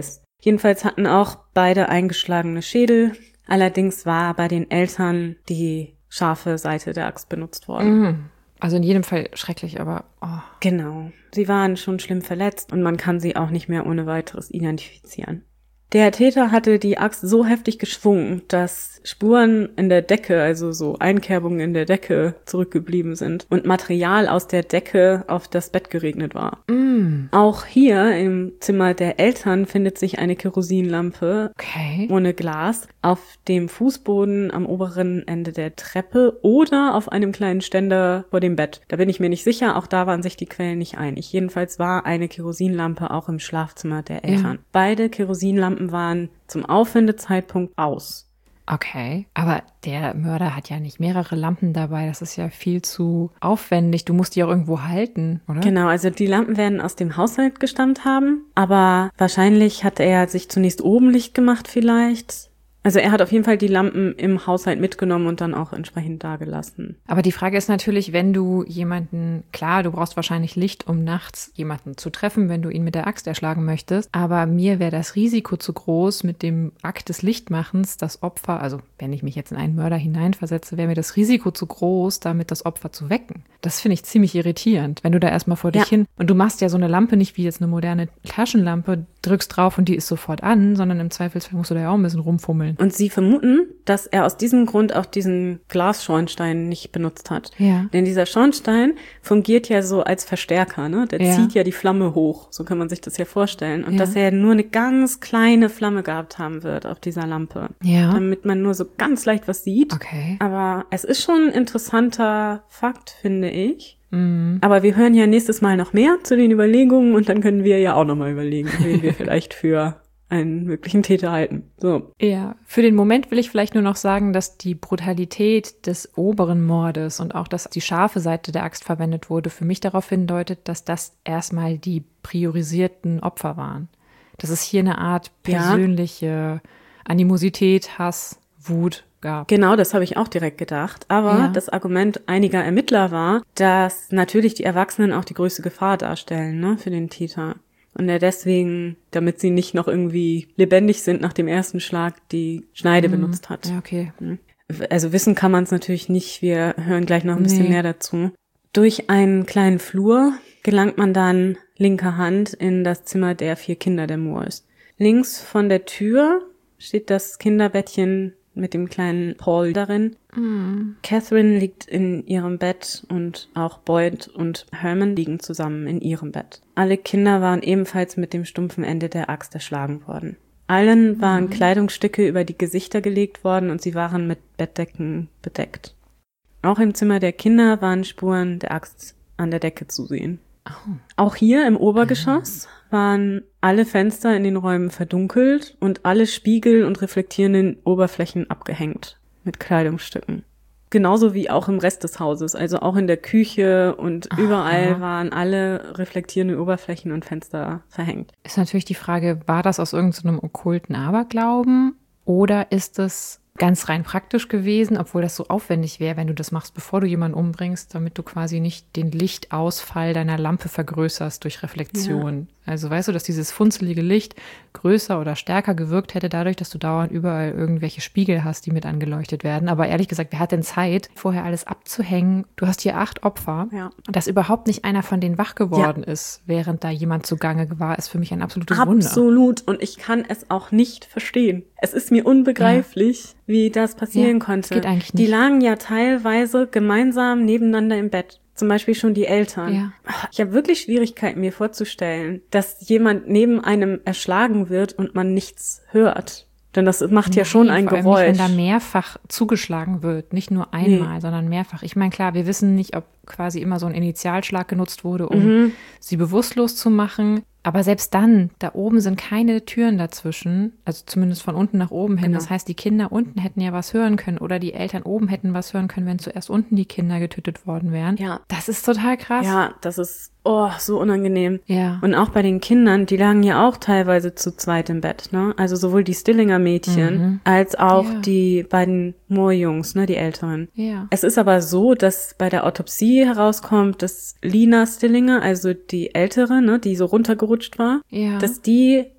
Jedenfalls hatten auch beide eingeschlagene Schädel. Allerdings war bei den Eltern die scharfe Seite der Axt benutzt worden. Mhm. Also in jedem Fall schrecklich, aber oh. Genau. Sie waren schon schlimm verletzt und man kann sie auch nicht mehr ohne weiteres identifizieren. Der Täter hatte die Axt so heftig geschwungen, dass Spuren in der Decke, also so Einkerbungen in der Decke, zurückgeblieben sind und Material aus der Decke auf das Bett geregnet war. Mm. Auch hier im Zimmer der Eltern findet sich eine Kerosinlampe Okay. ohne Glas auf dem Fußboden am oberen Ende der Treppe oder auf einem kleinen Ständer vor dem Bett. Da bin ich mir nicht sicher, auch da waren sich die Quellen nicht einig. Jedenfalls war eine Kerosinlampe auch im Schlafzimmer der Eltern. Ja. Beide Kerosinlampen waren zum Auffindezeitpunkt aus. Okay, aber der Mörder hat ja nicht mehrere Lampen dabei. Das ist ja viel zu aufwendig. Du musst die auch irgendwo halten, oder? Genau, also die Lampen werden aus dem Haushalt gestammt haben, aber wahrscheinlich hat er sich zunächst oben Licht gemacht vielleicht. Also er hat auf jeden Fall die Lampen im Haushalt mitgenommen und dann auch entsprechend dagelassen. Aber die Frage ist natürlich, wenn du jemanden, klar, du brauchst wahrscheinlich Licht, um nachts jemanden zu treffen, wenn du ihn mit der Axt erschlagen möchtest. Aber mir wäre das Risiko zu groß, mit dem Akt des Lichtmachens das Opfer, also wenn ich mich jetzt in einen Mörder hineinversetze, wäre mir das Risiko zu groß, damit das Opfer zu wecken. Das finde ich ziemlich irritierend, wenn du da erstmal vor dich Ja. hin, und du machst ja so eine Lampe nicht wie jetzt eine moderne Taschenlampe, drückst drauf und die ist sofort an, sondern im Zweifelsfall musst du da ja auch ein bisschen rumfummeln. Und sie vermuten, dass er aus diesem Grund auch diesen Glasschornstein nicht benutzt hat. Ja. Denn dieser Schornstein fungiert ja so als Verstärker, ne? Der Ja. zieht ja die Flamme hoch, so kann man sich das ja vorstellen. Und Ja. dass er nur eine ganz kleine Flamme gehabt haben wird auf dieser Lampe. Ja. Damit man nur so ganz leicht was sieht. Okay. Aber es ist schon ein interessanter Fakt, finde ich. Mhm. Aber wir hören ja nächstes Mal noch mehr zu den Überlegungen und dann können wir ja auch nochmal überlegen, wen wir vielleicht für einen möglichen Täter halten. So. Ja, für den Moment will ich vielleicht nur noch sagen, dass die Brutalität des oberen Mordes und auch, dass die scharfe Seite der Axt verwendet wurde, für mich darauf hindeutet, dass das erstmal die priorisierten Opfer waren. Dass es hier eine Art Ja. persönliche Animosität, Hass, Wut gab. Genau, das habe ich auch direkt gedacht. Aber Ja. das Argument einiger Ermittler war, dass natürlich die Erwachsenen auch die größte Gefahr darstellen, ne, für den Täter. Und er deswegen, damit sie nicht noch irgendwie lebendig sind nach dem ersten Schlag, die Schneide benutzt hat. Ja, okay. Also wissen kann man es natürlich nicht. Wir hören gleich noch ein bisschen Nee. mehr dazu. Durch einen kleinen Flur gelangt man dann linker Hand in das Zimmer der vier Kinder der Moores. Links von der Tür steht das Kinderbettchen mit dem kleinen Paul darin. Mhm. Catherine liegt in ihrem Bett und auch Boyd und Herman liegen zusammen in ihrem Bett. Alle Kinder waren ebenfalls mit dem stumpfen Ende der Axt erschlagen worden. Allen waren Kleidungsstücke über die Gesichter gelegt worden und sie waren mit Bettdecken bedeckt. Auch im Zimmer der Kinder waren Spuren der Axt an der Decke zu sehen. Oh. Auch hier im Obergeschoss waren alle Fenster in den Räumen verdunkelt und alle Spiegel und reflektierenden Oberflächen abgehängt mit Kleidungsstücken. Genauso wie auch im Rest des Hauses, also auch in der Küche und Aha. überall waren alle reflektierenden Oberflächen und Fenster verhängt. Ist natürlich die Frage, war das aus irgendeinem okkulten Aberglauben oder ist es ganz rein praktisch gewesen, obwohl das so aufwendig wäre, wenn du das machst, bevor du jemanden umbringst, damit du quasi nicht den Lichtausfall deiner Lampe vergrößerst durch Reflexion. Also weißt du, dass dieses funzelige Licht größer oder stärker gewirkt hätte, dadurch, dass du dauernd überall irgendwelche Spiegel hast, die mit angeleuchtet werden. Aber ehrlich gesagt, wer hat denn Zeit, vorher alles abzuhängen? Du hast hier acht Opfer. Ja. Dass überhaupt nicht einer von denen wach geworden ist, während da jemand zugange war, ist für mich ein absolutes Wunder. Absolut. Und ich kann es auch nicht verstehen. Es ist mir unbegreiflich, wie das passieren Ja, konnte. geht eigentlich Die nicht. lagen ja teilweise gemeinsam nebeneinander im Bett. Zum Beispiel schon die Eltern. Ja. Ich habe wirklich Schwierigkeiten, mir vorzustellen, dass jemand neben einem erschlagen wird und man nichts hört. Denn das macht ja schon Nee, ein vor allem Geräusch. nicht, wenn da mehrfach zugeschlagen wird, nicht nur einmal, Nee. sondern mehrfach. Ich meine, klar, wir wissen nicht, ob quasi immer so ein Initialschlag genutzt wurde, um Mhm. sie bewusstlos zu machen. Aber selbst dann, da oben sind keine Türen dazwischen, also zumindest von unten nach oben hin. Genau. Das heißt, die Kinder unten hätten ja was hören können oder die Eltern oben hätten was hören können, wenn zuerst unten die Kinder getötet worden wären. Ja. Das ist total krass. Ja, das ist oh so unangenehm. Ja. Und auch bei den Kindern, die lagen ja auch teilweise zu zweit im Bett, ne? Also sowohl die Stillinger Mädchen Mhm. als auch Ja. die beiden Moore-Jungs, ne, die Älteren. Ja. Es ist aber so, dass bei der Autopsie herauskommt, dass Lina Stillinger, also die Ältere, ne, die so runtergerutscht war, Ja. dass die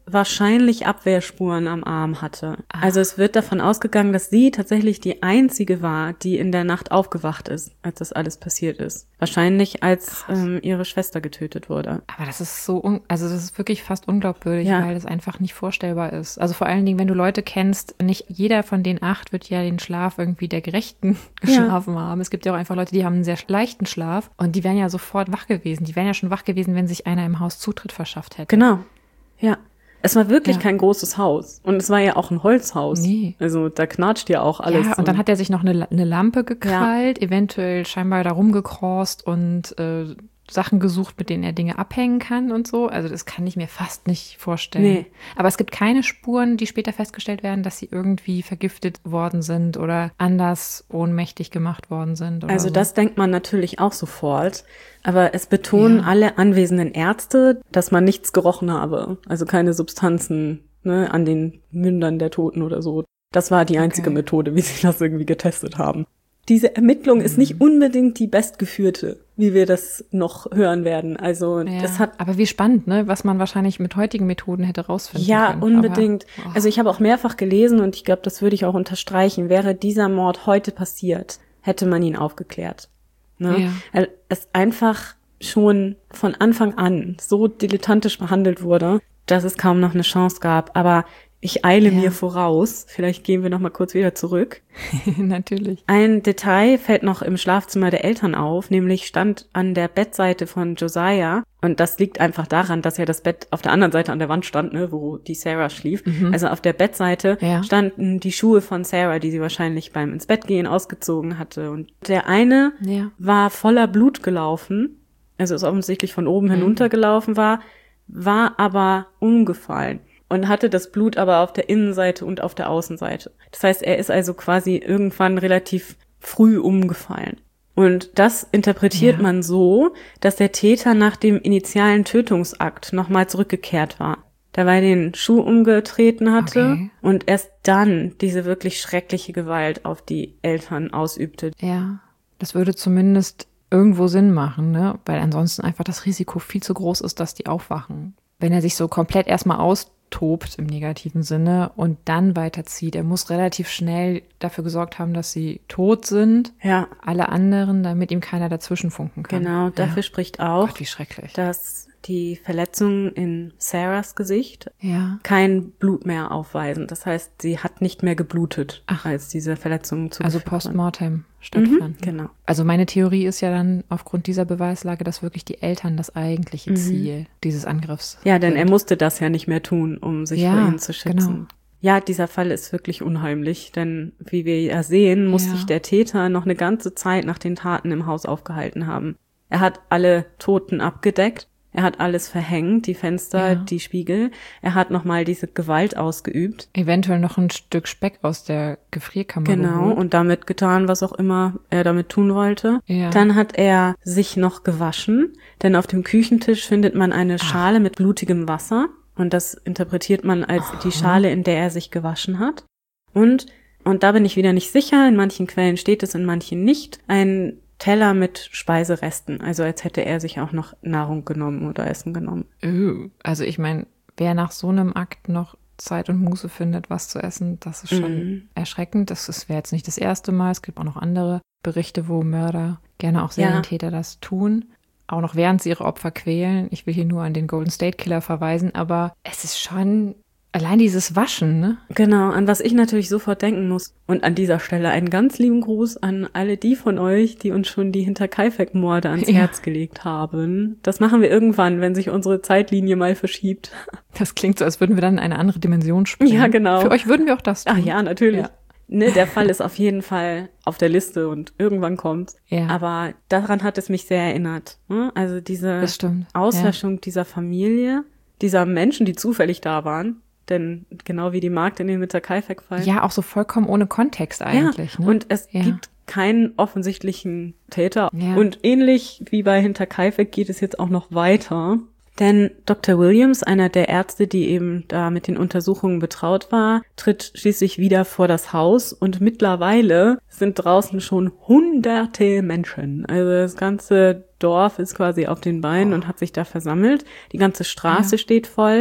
wahrscheinlich Abwehrspuren am Arm hatte. Ah. Also es wird davon ausgegangen, dass sie tatsächlich die einzige war, die in der Nacht aufgewacht ist, als das alles passiert ist. Wahrscheinlich, als ähm, ihre Schwester getötet wurde. Aber das ist so, un- also das ist wirklich fast unglaubwürdig, Ja. weil das einfach nicht vorstellbar ist. Also vor allen Dingen, wenn du Leute kennst, nicht jeder von den acht wird ja den Schlaf irgendwie der Gerechten geschlafen haben. Es gibt ja auch einfach Leute, die haben einen sehr leichten Schlaf und die wären ja sofort wach gewesen. Die wären ja schon wach gewesen, wenn sich einer im Haus Zutritt verschafft hätte. Genau, ja. Es war wirklich Ja. kein großes Haus. Und es war ja auch ein Holzhaus. Nee. Also da knatscht ja auch alles. Ja, so. und dann hat er sich noch eine, eine Lampe gekrallt, eventuell scheinbar da rumgekrost und äh, Sachen gesucht, mit denen er Dinge abhängen kann und so. Also das kann ich mir fast nicht vorstellen. Nee. Aber es gibt keine Spuren, die später festgestellt werden, dass sie irgendwie vergiftet worden sind oder anders ohnmächtig gemacht worden sind. Oder Also so. das denkt man natürlich auch sofort. Aber es betonen Ja. alle anwesenden Ärzte, dass man nichts gerochen habe. Also keine Substanzen, ne, an den Mündern der Toten oder so. Das war die einzige Okay. Methode, wie sie das irgendwie getestet haben. Diese Ermittlung ist Mhm. nicht unbedingt die bestgeführte, wie wir das noch hören werden. Also Ja, das hat aber wie spannend, ne? Was man wahrscheinlich mit heutigen Methoden hätte rausfinden Ja, können. unbedingt. Aber, oh. Also ich habe auch mehrfach gelesen und ich glaube, das würde ich auch unterstreichen. Wäre dieser Mord heute passiert, hätte man ihn aufgeklärt. Ne? Ja. Weil es einfach schon von Anfang an so dilettantisch behandelt wurde, dass es kaum noch eine Chance gab. Aber ich eile Ja. mir voraus. Vielleicht gehen wir noch mal kurz wieder zurück. Natürlich. Ein Detail fällt noch im Schlafzimmer der Eltern auf, nämlich stand an der Bettseite von Josiah, und das liegt einfach daran, dass ja das Bett auf der anderen Seite an der Wand stand, ne, wo die Sarah schlief. Also auf der Bettseite Ja. standen die Schuhe von Sarah, die sie wahrscheinlich beim ins Bett gehen ausgezogen hatte. Und der eine Ja. war voller Blut gelaufen, also ist offensichtlich von oben hinuntergelaufen war, war aber umgefallen. Und hatte das Blut aber auf der Innenseite und auf der Außenseite. Das heißt, er ist also quasi irgendwann relativ früh umgefallen. Und das interpretiert Ja. man so, dass der Täter nach dem initialen Tötungsakt nochmal zurückgekehrt war. Dabei den Schuh umgetreten hatte Okay. und erst dann diese wirklich schreckliche Gewalt auf die Eltern ausübte. Ja, das würde zumindest irgendwo Sinn machen, ne? Weil ansonsten einfach das Risiko viel zu groß ist, dass die aufwachen. Wenn er sich so komplett erstmal austobt im negativen Sinne und dann weiterzieht. Er muss relativ schnell dafür gesorgt haben, dass sie tot sind. Ja, Alle anderen, damit ihm keiner dazwischen funken kann. genau. Dafür Ja. spricht auch, Gott, wie schrecklich. dass die Verletzungen in Sarahs Gesicht Ja. kein Blut mehr aufweisen. Das heißt, sie hat nicht mehr geblutet, Ach. als diese Verletzungen Also zugefügt wurden. postmortem stattfanden. Genau. Also meine Theorie ist ja dann aufgrund dieser Beweislage, dass wirklich die Eltern das eigentliche Mhm. Ziel dieses Angriffs Ja, denn er sind. musste das ja nicht mehr tun, um sich Ja, vor ihnen zu schützen. genau. Ja, dieser Fall ist wirklich unheimlich, denn wie wir ja sehen, muss Ja. sich der Täter noch eine ganze Zeit nach den Taten im Haus aufgehalten haben. Er hat alle Toten abgedeckt, er hat alles verhängt, die Fenster, Ja. die Spiegel, er hat nochmal diese Gewalt ausgeübt. Eventuell noch ein Stück Speck aus der Gefrierkammer Genau, geholt. und damit getan, was auch immer er damit tun wollte. Ja. Dann hat er sich noch gewaschen, denn auf dem Küchentisch findet man eine Schale mit blutigem Wasser. Und das interpretiert man als die Schale, in der er sich gewaschen hat. Und, und da bin ich wieder nicht sicher, in manchen Quellen steht es, in manchen nicht, ein Teller mit Speiseresten. Also als hätte er sich auch noch Nahrung genommen oder Essen genommen. Uh, also ich meine, wer nach so einem Akt noch Zeit und Muße findet, was zu essen, das ist schon Mhm. erschreckend. Das ist- wäre jetzt nicht das erste Mal. Es gibt auch noch andere Berichte, wo Mörder, gerne auch Serientäter, das tun. Auch noch während sie ihre Opfer quälen. Ich will hier nur an den Golden State Killer verweisen, aber es ist schon allein dieses Waschen, ne? Genau, an was ich natürlich sofort denken muss. Und an dieser Stelle einen ganz lieben Gruß an alle die von euch, die uns schon die Hinterkaifeck-Morde ans Ja. Herz gelegt haben. Das machen wir irgendwann, wenn sich unsere Zeitlinie mal verschiebt. Das klingt so, als würden wir dann in eine andere Dimension springen. Ja, genau. Für euch würden wir auch das tun. Ach ja, natürlich. Ja. Ne, der Fall ist auf jeden Fall auf der Liste und irgendwann kommt's. Ja. Aber daran hat es mich sehr erinnert. ne? Also diese Das stimmt. Auslöschung dieser Familie, dieser Menschen, die zufällig da waren. Denn genau wie die Magd in den Hinterkaifeck-Fall. Ja, auch so vollkommen ohne Kontext eigentlich. Ja, ne? und es Ja. gibt keinen offensichtlichen Täter. Ja. Und ähnlich wie bei Hinterkaifeck geht es jetzt auch noch weiter. Denn Doktor Williams, einer der Ärzte, die eben da mit den Untersuchungen betraut war, tritt schließlich wieder vor das Haus und mittlerweile sind draußen schon hunderte Menschen. Also das ganze Dorf ist quasi auf den Beinen und hat sich da versammelt. Die ganze Straße Ja. steht voll.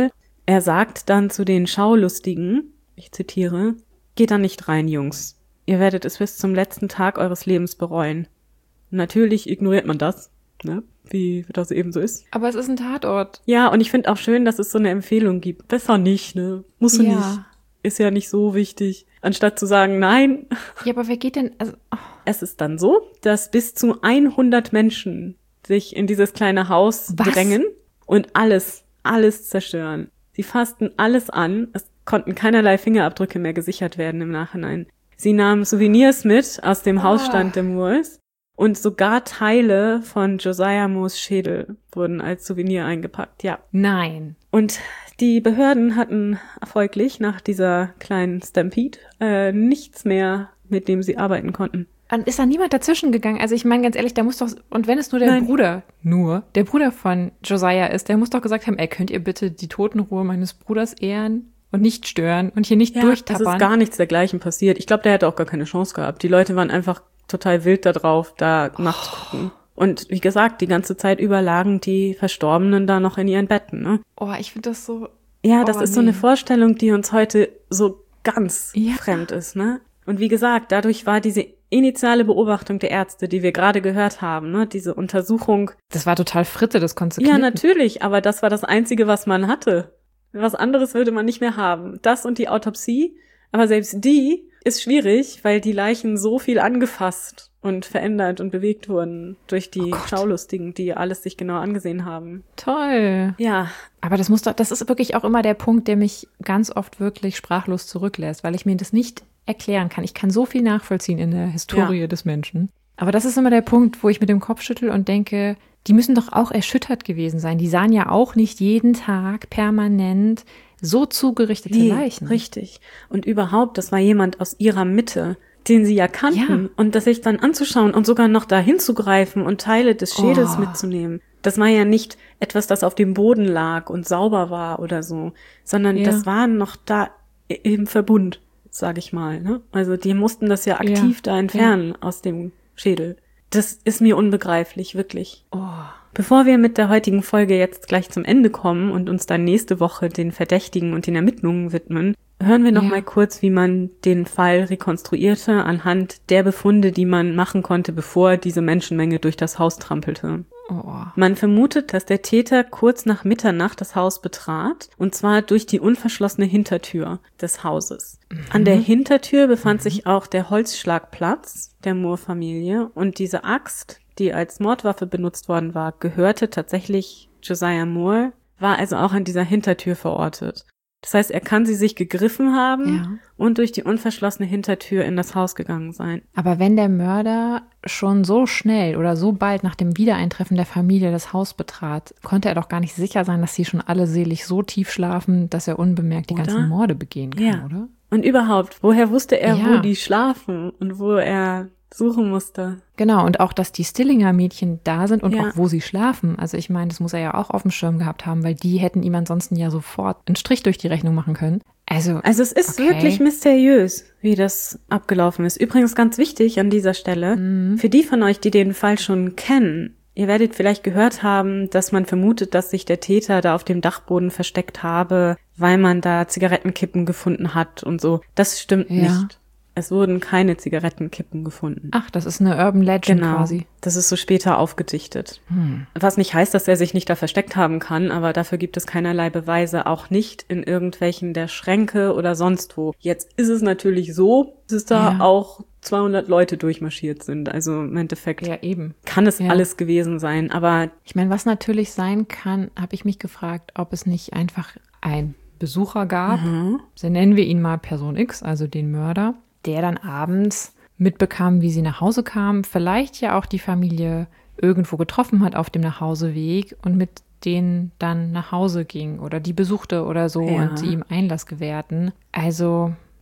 er sagt dann zu den Schaulustigen, ich zitiere, geht da nicht rein, Jungs. Ihr werdet es bis zum letzten Tag eures Lebens bereuen. Natürlich ignoriert man das, ne? Wie das eben so ist. Aber es ist ein Tatort. Ja, und ich finde auch schön, dass es so eine Empfehlung gibt. Besser nicht, ne? Musst du Ja. nicht. Ist ja nicht so wichtig. Anstatt zu sagen, nein. Ja, aber wer geht denn, also, oh. Es ist dann so, dass bis zu hundert Menschen sich in dieses kleine Haus Was? drängen und alles, alles zerstören. Sie fassten alles an. Es konnten keinerlei Fingerabdrücke mehr gesichert werden im Nachhinein. Sie nahmen Souvenirs mit aus dem Ah. Hausstand der Moores und sogar Teile von Josiah Moores Schädel wurden als Souvenir eingepackt, ja. Nein. Und die Behörden hatten erfolglich nach dieser kleinen Stampede äh, nichts mehr, mit dem sie arbeiten konnten. Und ist da niemand dazwischen gegangen? Also ich meine ganz ehrlich, da muss doch, und wenn es nur der Nein. Bruder, nur der Bruder von Josiah ist, der muss doch gesagt haben, ey, könnt ihr bitte die Totenruhe meines Bruders ehren und nicht stören und hier nicht Ja, es durchtappern? ist gar nichts dergleichen passiert. Ich glaube, der hätte auch gar keine Chance gehabt. Die Leute waren einfach total wild da drauf, da nachzugucken. Und wie gesagt, die ganze Zeit über lagen die Verstorbenen da noch in ihren Betten, ne? Oh, ich finde das so. Ja, das Oh, ist so nee. eine Vorstellung, die uns heute so ganz Ja. fremd ist, ne? Und wie gesagt, dadurch war diese initiale Beobachtung der Ärzte, die wir gerade gehört haben, ne, diese Untersuchung. Das war total Fritte, das konntest du Ja, knicken. natürlich, aber das war das Einzige, was man hatte. Was anderes würde man nicht mehr haben. Das und die Autopsie, aber selbst die ist schwierig, weil die Leichen so viel angefasst und verändert und bewegt wurden durch die Oh Gott. Schaulustigen, die alles sich genau angesehen haben. Toll. Ja, Aber das muss doch, das ist wirklich auch immer der Punkt, der mich ganz oft wirklich sprachlos zurücklässt, weil ich mir das nicht erklären kann. Ich kann so viel nachvollziehen in der Historie Ja. des Menschen. Aber das ist immer der Punkt, wo ich mit dem Kopf schüttel und denke, die müssen doch auch erschüttert gewesen sein. Die sahen ja auch nicht jeden Tag permanent so zugerichtete nee, Leichen. richtig. Und überhaupt, das war jemand aus ihrer Mitte, den sie ja kannten. Ja. Und das sich dann anzuschauen und sogar noch da hinzugreifen und Teile des Schädels Oh. mitzunehmen. Das war ja nicht etwas, das auf dem Boden lag und sauber war oder so, sondern Ja. das war noch da i- im Verbund, sag ich mal. Ne? Also die mussten das ja aktiv Ja. da entfernen aus dem Schädel. Das ist mir unbegreiflich, wirklich. Oh. Bevor wir mit der heutigen Folge jetzt gleich zum Ende kommen und uns dann nächste Woche den Verdächtigen und den Ermittlungen widmen, hören wir noch Ja. mal kurz, wie man den Fall rekonstruierte anhand der Befunde, die man machen konnte, bevor diese Menschenmenge durch das Haus trampelte. Oh. Man vermutet, dass der Täter kurz nach Mitternacht das Haus betrat, und zwar durch die unverschlossene Hintertür des Hauses. An der Hintertür befand sich auch der Holzschlagplatz der Moore-Familie, und diese Axt, die als Mordwaffe benutzt worden war, gehörte tatsächlich Josiah Moore, war also auch an dieser Hintertür verortet. Das heißt, er kann sie sich gegriffen haben Ja. und durch die unverschlossene Hintertür in das Haus gegangen sein. Aber wenn der Mörder schon so schnell oder so bald nach dem Wiedereintreffen der Familie das Haus betrat, konnte er doch gar nicht sicher sein, dass sie schon alle selig so tief schlafen, dass er unbemerkt die Oder? ganzen Morde begehen kann, Ja. oder? Und überhaupt, woher wusste er, Ja. wo die schlafen und wo er suchen musste? Genau, und auch, dass die Stillinger Mädchen da sind und Ja. auch wo sie schlafen. Also ich meine, das muss er ja auch auf dem Schirm gehabt haben, weil die hätten ihm ansonsten ja sofort einen Strich durch die Rechnung machen können. Also, Also es ist Okay. wirklich mysteriös, wie das abgelaufen ist. Übrigens ganz wichtig an dieser Stelle, Mhm. für die von euch, die den Fall schon kennen, ihr werdet vielleicht gehört haben, dass man vermutet, dass sich der Täter da auf dem Dachboden versteckt habe, weil man da Zigarettenkippen gefunden hat und so. Das stimmt Ja. nicht. Es wurden keine Zigarettenkippen gefunden. ach, das ist eine Urban Legend Genau, quasi. das ist so später aufgedichtet. Hm. Was nicht heißt, dass er sich nicht da versteckt haben kann, aber dafür gibt es keinerlei Beweise, auch nicht in irgendwelchen der Schränke oder sonst wo. Jetzt ist es natürlich so, dass da Ja. auch zweihundert Leute durchmarschiert sind. Also im Endeffekt Ja, eben. kann es Ja. alles gewesen sein, aber Ich meine, was natürlich sein kann, habe ich mich gefragt, ob es nicht einfach einen Besucher gab, so nennen wir ihn mal Person X, also den Mörder, der dann abends mitbekam, wie sie nach Hause kam, vielleicht ja auch die Familie irgendwo getroffen hat auf dem Nachhauseweg und mit denen dann nach Hause ging oder die besuchte oder so Ja. und sie ihm Einlass gewährten. Also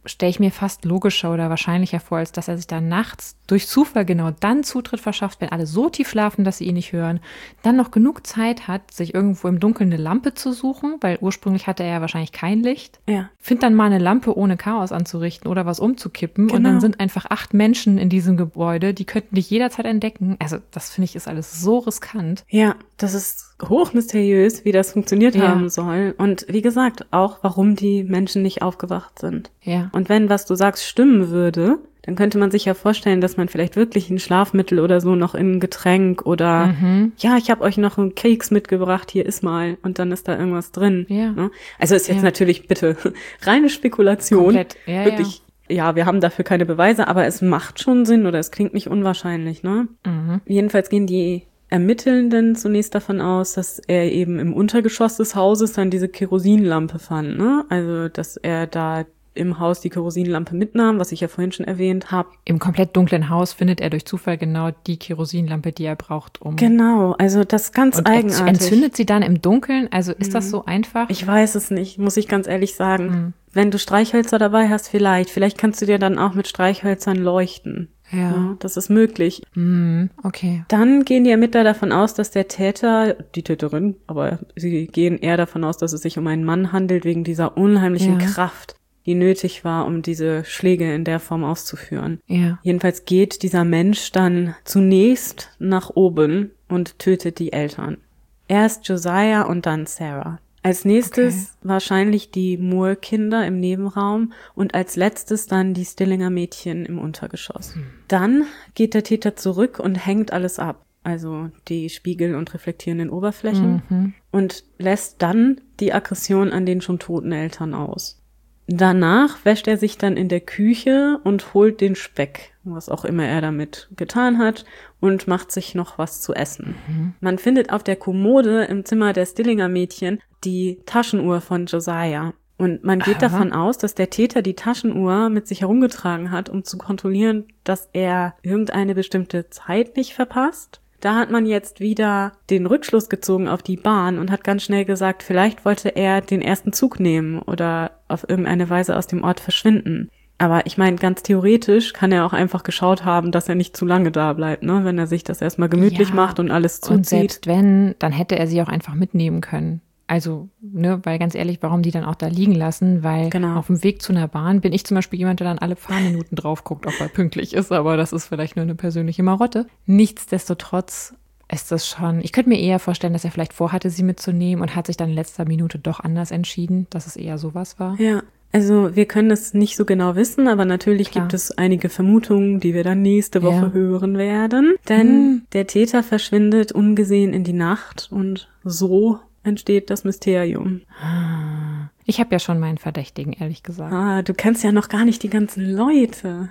stelle ich mir fast logischer oder wahrscheinlicher vor, als dass er sich da nachts durch Zufall genau dann Zutritt verschafft, wenn alle so tief schlafen, dass sie ihn nicht hören, dann noch genug Zeit hat, sich irgendwo im Dunkeln eine Lampe zu suchen, weil ursprünglich hatte er ja wahrscheinlich kein Licht. Ja. Find dann mal eine Lampe ohne Chaos anzurichten oder was umzukippen Genau. und dann sind einfach acht Menschen in diesem Gebäude, die könnten dich jederzeit entdecken. Also das finde ich ist alles so riskant. Ja, das ist hochmysteriös, wie das funktioniert Ja. haben soll. Und wie gesagt, auch warum die Menschen nicht aufgewacht sind. Ja. Und wenn, was du sagst, stimmen würde, dann könnte man sich ja vorstellen, dass man vielleicht wirklich ein Schlafmittel oder so noch in ein Getränk oder Mhm. ja, ich habe euch noch einen Keks mitgebracht, hier ist mal und dann ist da irgendwas drin. Ja. Ne? Also ist jetzt Ja. natürlich bitte reine Spekulation. Komplett. Ja, wirklich, ja, wir haben dafür keine Beweise, aber es macht schon Sinn oder es klingt nicht unwahrscheinlich, ne? Mhm. Jedenfalls gehen die Ermittelnden zunächst davon aus, dass er eben im Untergeschoss des Hauses dann diese Kerosinlampe fand, ne? Also, dass er da im Haus die Kerosinlampe mitnahm, was ich ja vorhin schon erwähnt habe. Im komplett dunklen Haus findet er durch Zufall genau die Kerosinlampe, die er braucht, um... Genau, also das ganz Und eigenartig. entzündet sie dann im Dunkeln? Also ist das so einfach? Ich weiß es nicht, muss ich ganz ehrlich sagen. Mhm. Wenn du Streichhölzer dabei hast, vielleicht. Vielleicht kannst du dir dann auch mit Streichhölzern leuchten. Ja. Das ist möglich. Mhm. Okay. Dann gehen die Ermittler davon aus, dass der Täter, die Täterin, aber sie gehen eher davon aus, dass es sich um einen Mann handelt, wegen dieser unheimlichen Ja. Kraft, die nötig war, um diese Schläge in der Form auszuführen. Ja. Jedenfalls geht dieser Mensch dann zunächst nach oben und tötet die Eltern. Erst Josiah und dann Sarah. Als nächstes wahrscheinlich die Moore-Kinder im Nebenraum und als letztes dann die Stillinger Mädchen im Untergeschoss. Dann geht der Täter zurück und hängt alles ab, also die Spiegel und reflektierenden Oberflächen, Mhm. und lässt dann die Aggression an den schon toten Eltern aus. Danach wäscht er sich dann in der Küche und holt den Speck, was auch immer er damit getan hat, und macht sich noch was zu essen. Mhm. Man findet auf der Kommode im Zimmer der Stillinger Mädchen die Taschenuhr von Josiah. Und man geht Aha. davon aus, dass der Täter die Taschenuhr mit sich herumgetragen hat, um zu kontrollieren, dass er irgendeine bestimmte Zeit nicht verpasst. Da hat man jetzt wieder den Rückschluss gezogen auf die Bahn und hat ganz schnell gesagt, vielleicht wollte er den ersten Zug nehmen oder auf irgendeine Weise aus dem Ort verschwinden. Aber ich meine, ganz theoretisch kann er auch einfach geschaut haben, dass er nicht zu lange da bleibt, ne? Wenn er sich das erstmal gemütlich Ja. macht und alles Und zuzieht. selbst wenn, dann hätte er sie auch einfach mitnehmen können. Also, ne, weil ganz ehrlich, warum die dann auch da liegen lassen? Weil Genau. auf dem Weg zu einer Bahn bin ich zum Beispiel jemand, der dann alle Fahrminuten drauf guckt, ob er pünktlich ist, aber das ist vielleicht nur eine persönliche Marotte. Nichtsdestotrotz ist das schon, ich könnte mir eher vorstellen, dass er vielleicht vorhatte, sie mitzunehmen und hat sich dann in letzter Minute doch anders entschieden, dass es eher sowas war. Ja, also wir können es nicht so genau wissen, aber natürlich Klar. gibt es einige Vermutungen, die wir dann nächste Woche Ja. hören werden. Denn Hm. der Täter verschwindet ungesehen in die Nacht und so entsteht das Mysterium. Ich habe ja schon meinen Verdächtigen, ehrlich gesagt. Ah, du kennst ja noch gar nicht die ganzen Leute.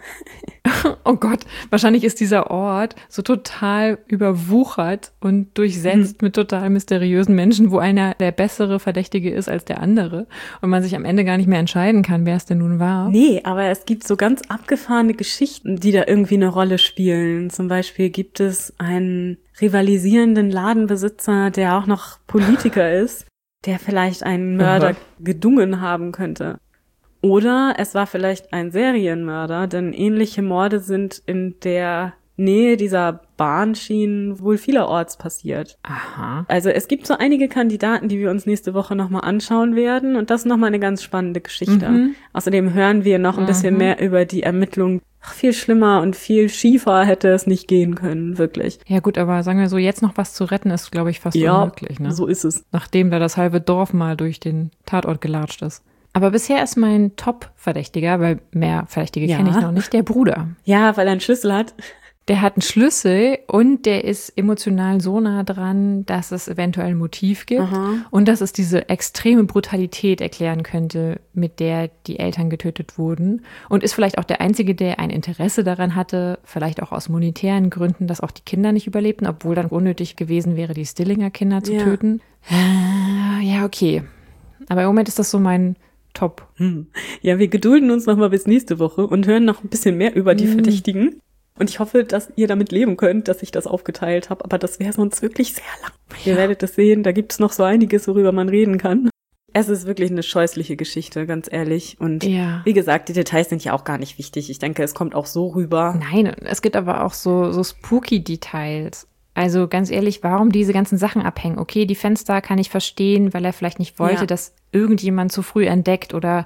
Oh Gott, wahrscheinlich ist dieser Ort so total überwuchert und durchsetzt mit total mysteriösen Menschen, wo einer der bessere Verdächtige ist als der andere und man sich am Ende gar nicht mehr entscheiden kann, wer es denn nun war. Nee, aber es gibt so ganz abgefahrene Geschichten, die da irgendwie eine Rolle spielen. Zum Beispiel gibt es einen rivalisierenden Ladenbesitzer, der auch noch Politiker ist, der vielleicht einen Mörder Aha. gedungen haben könnte. Oder es war vielleicht ein Serienmörder, denn ähnliche Morde sind in der Nähe dieser Bahnschienen wohl vielerorts passiert. Aha. Also es gibt so einige Kandidaten, die wir uns nächste Woche nochmal anschauen werden, und das ist nochmal eine ganz spannende Geschichte. Mhm. Außerdem hören wir noch ein bisschen Mhm. mehr über die Ermittlungen. Ach, viel schlimmer und viel schiefer hätte es nicht gehen können, wirklich. Ja gut, aber sagen wir so, jetzt noch was zu retten ist, glaube ich, fast unmöglich, ne? so ist es. Nachdem da das halbe Dorf mal durch den Tatort gelatscht ist. Aber bisher ist mein Top-Verdächtiger, weil mehr Verdächtige Ja. kenne ich noch nicht, der Bruder. Ja, weil er einen Schlüssel hat. Der hat einen Schlüssel und der ist emotional so nah dran, dass es eventuell ein Motiv gibt Aha. und dass es diese extreme Brutalität erklären könnte, mit der die Eltern getötet wurden, und ist vielleicht auch der Einzige, der ein Interesse daran hatte, vielleicht auch aus monetären Gründen, dass auch die Kinder nicht überlebten, obwohl dann unnötig gewesen wäre, die Stillinger Kinder zu Ja. töten. Äh, ja, okay. Aber im Moment ist das so mein Top. Hm. Ja, wir gedulden uns nochmal bis nächste Woche und hören noch ein bisschen mehr über die Mhm. Verdächtigen. Und ich hoffe, dass ihr damit leben könnt, dass ich das aufgeteilt habe. Aber das wäre sonst wirklich sehr lang. Ihr werdet es sehen, da gibt es noch so einiges, worüber man reden kann. Es ist wirklich eine scheußliche Geschichte, ganz ehrlich. Und Ja. wie gesagt, die Details sind ja auch gar nicht wichtig. Ich denke, es kommt auch so rüber. Nein, es gibt aber auch so, so spooky Details. Also ganz ehrlich, warum diese ganzen Sachen abhängen? Okay, die Fenster kann ich verstehen, weil er vielleicht nicht wollte, Ja. dass irgendjemand zu früh entdeckt oder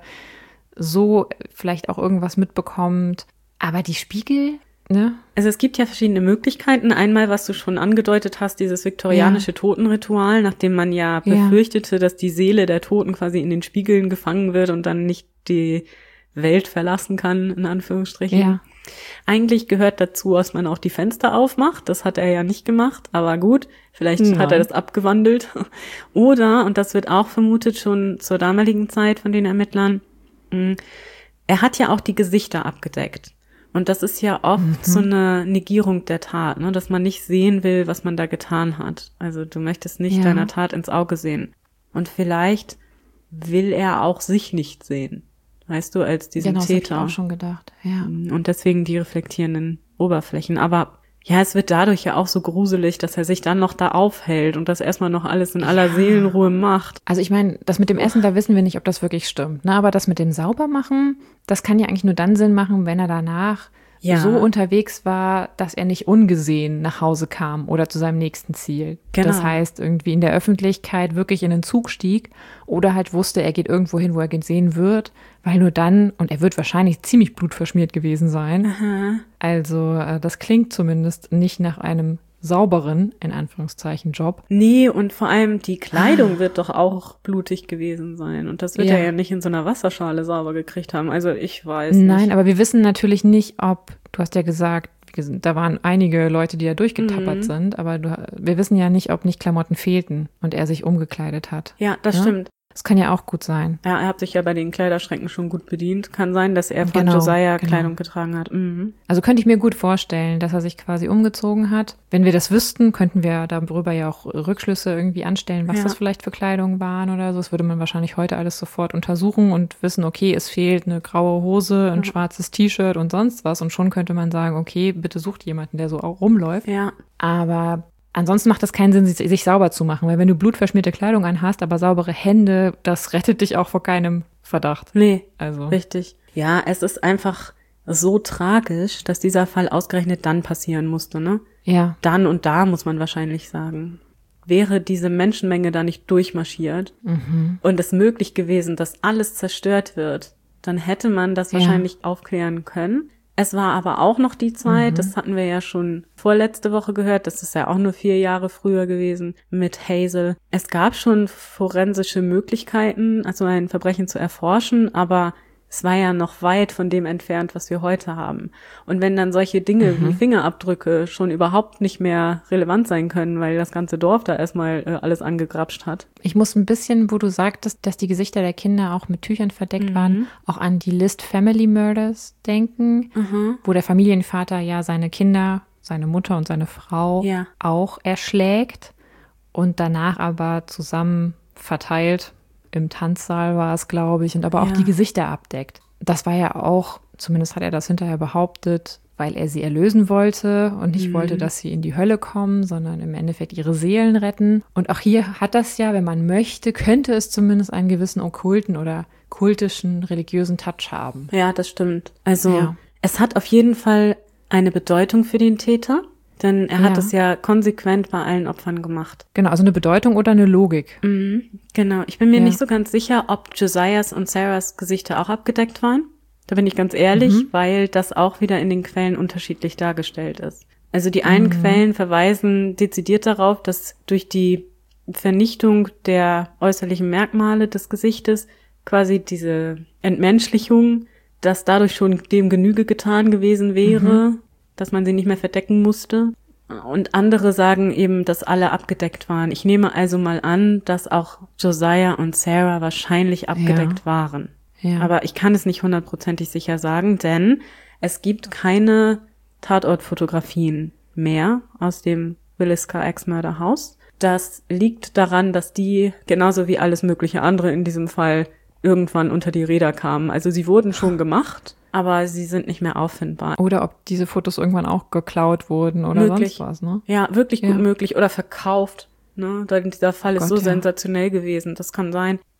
so vielleicht auch irgendwas mitbekommt. Aber die Spiegel, ne? Also es gibt ja verschiedene Möglichkeiten. Einmal, was du schon angedeutet hast, dieses viktorianische Ja. Totenritual, nachdem man ja Ja. befürchtete, dass die Seele der Toten quasi in den Spiegeln gefangen wird und dann nicht die Welt verlassen kann, in Anführungsstrichen. Ja. Eigentlich gehört dazu, dass man auch die Fenster aufmacht. Das hat er ja nicht gemacht, aber gut, vielleicht Nein. hat er das abgewandelt. Oder, und das wird auch vermutet schon zur damaligen Zeit von den Ermittlern, mh, er hat ja auch die Gesichter abgedeckt. Und das ist ja oft Mhm. so eine Negierung der Tat, ne, dass man nicht sehen will, was man da getan hat. Also du möchtest nicht Ja. deiner Tat ins Auge sehen. Und vielleicht will er auch sich nicht sehen, weißt du, als diesen Genau, das habe ich Täter. auch schon gedacht. Ja. Und deswegen die reflektierenden Oberflächen. Aber ja, es wird dadurch ja auch so gruselig, dass er sich dann noch da aufhält und das erstmal noch alles in aller Ja. Seelenruhe macht. Also ich meine, das mit dem Essen, da wissen wir nicht, ob das wirklich stimmt. Ne? Aber das mit dem Saubermachen, das kann ja eigentlich nur dann Sinn machen, wenn er danach Ja. so unterwegs war, dass er nicht ungesehen nach Hause kam oder zu seinem nächsten Ziel. Genau. Das heißt, irgendwie in der Öffentlichkeit wirklich in den Zug stieg oder halt wusste, er geht irgendwo hin, wo er gesehen wird, weil nur dann, und er wird wahrscheinlich ziemlich blutverschmiert gewesen sein. Aha. Also äh, das klingt zumindest nicht nach einem sauberen, in Anführungszeichen, Job. Nee, und vor allem die Kleidung wird doch auch blutig gewesen sein. Und das wird Ja. er ja nicht in so einer Wasserschale sauber gekriegt haben. Also ich weiß nicht. Nein, aber wir wissen natürlich nicht, ob, du hast ja gesagt, wie gesagt, da waren einige Leute, die ja durchgetappert Mhm. sind, aber du, wir wissen ja nicht, ob nicht Klamotten fehlten und er sich umgekleidet hat. Ja, das Ja? stimmt. Das kann ja auch gut sein. Ja, er hat sich ja bei den Kleiderschränken schon gut bedient. Kann sein, dass er von Genau, Josiah genau. Kleidung getragen hat. Mhm. Also könnte ich mir gut vorstellen, dass er sich quasi umgezogen hat. Wenn wir das wüssten, könnten wir darüber ja auch Rückschlüsse irgendwie anstellen, was Ja. das vielleicht für Kleidung waren oder so. Das würde man wahrscheinlich heute alles sofort untersuchen und wissen, okay, es fehlt eine graue Hose, ein Ja. schwarzes T-Shirt und sonst was. Und schon könnte man sagen, okay, bitte sucht jemanden, der so auch rumläuft. Ja. Aber ansonsten macht das keinen Sinn, sich, sich sauber zu machen, weil wenn du blutverschmierte Kleidung anhast, aber saubere Hände, das rettet dich auch vor keinem Verdacht. Nee, Also richtig. Ja, es ist einfach so tragisch, dass dieser Fall ausgerechnet dann passieren musste, ne? ja, Dann und da, muss man wahrscheinlich sagen. Wäre diese Menschenmenge da nicht durchmarschiert mhm. und es möglich gewesen, dass alles zerstört wird, dann hätte man das Ja. wahrscheinlich aufklären können. Es war aber auch noch die Zeit, Mhm. das hatten wir ja schon vorletzte Woche gehört, das ist ja auch nur vier Jahre früher gewesen mit Hazel. Es gab schon forensische Möglichkeiten, also ein Verbrechen zu erforschen, aber es war ja noch weit von dem entfernt, was wir heute haben. Und wenn dann solche Dinge Mhm. wie Fingerabdrücke schon überhaupt nicht mehr relevant sein können, weil das ganze Dorf da erstmal äh, alles angegrapscht hat. Ich muss ein bisschen, wo du sagtest, dass die Gesichter der Kinder auch mit Tüchern verdeckt Mhm. waren, auch an die List Family Murders denken, wo der Familienvater ja seine Kinder, seine Mutter und seine Frau Ja. auch erschlägt und danach aber zusammen verteilt. Im Tanzsaal war es, glaube ich, und aber auch Ja. die Gesichter abdeckt. Das war ja auch, zumindest hat er das hinterher behauptet, weil er sie erlösen wollte und nicht Mhm. wollte, dass sie in die Hölle kommen, sondern im Endeffekt ihre Seelen retten. Und auch hier hat das ja, wenn man möchte, könnte es zumindest einen gewissen okkulten oder kultischen, religiösen Touch haben. Ja, das stimmt. Also Ja. es hat auf jeden Fall eine Bedeutung für den Täter, denn er hat Ja. es ja konsequent bei allen Opfern gemacht. Genau, also eine Bedeutung oder eine Logik. Mhm, genau. Ich bin mir Ja. nicht so ganz sicher, ob Josiahs und Sarahs Gesichter auch abgedeckt waren. Da bin ich ganz ehrlich, Mhm. weil das auch wieder in den Quellen unterschiedlich dargestellt ist. Also die einen Mhm. Quellen verweisen dezidiert darauf, dass durch die Vernichtung der äußerlichen Merkmale des Gesichtes quasi diese Entmenschlichung, dass dadurch schon dem Genüge getan gewesen wäre, Mhm. dass man sie nicht mehr verdecken musste. Und andere sagen eben, dass alle abgedeckt waren. Ich nehme also mal an, dass auch Josiah und Sarah wahrscheinlich abgedeckt waren. Ja. Aber ich kann es nicht hundertprozentig sicher sagen, denn es gibt keine Tatortfotografien mehr aus dem Willis Carr Ex-Murder House. Das liegt daran, dass die, genauso wie alles mögliche andere in diesem Fall, irgendwann unter die Räder kamen. Also sie wurden schon gemacht, aber sie sind nicht mehr auffindbar. Oder ob diese Fotos irgendwann auch geklaut wurden oder Möglich. sonst was, ne? Ja, wirklich gut Ja. möglich. Oder verkauft. Ne? Denn dieser Fall ist Gott, so ja. sensationell gewesen. Das kann sein.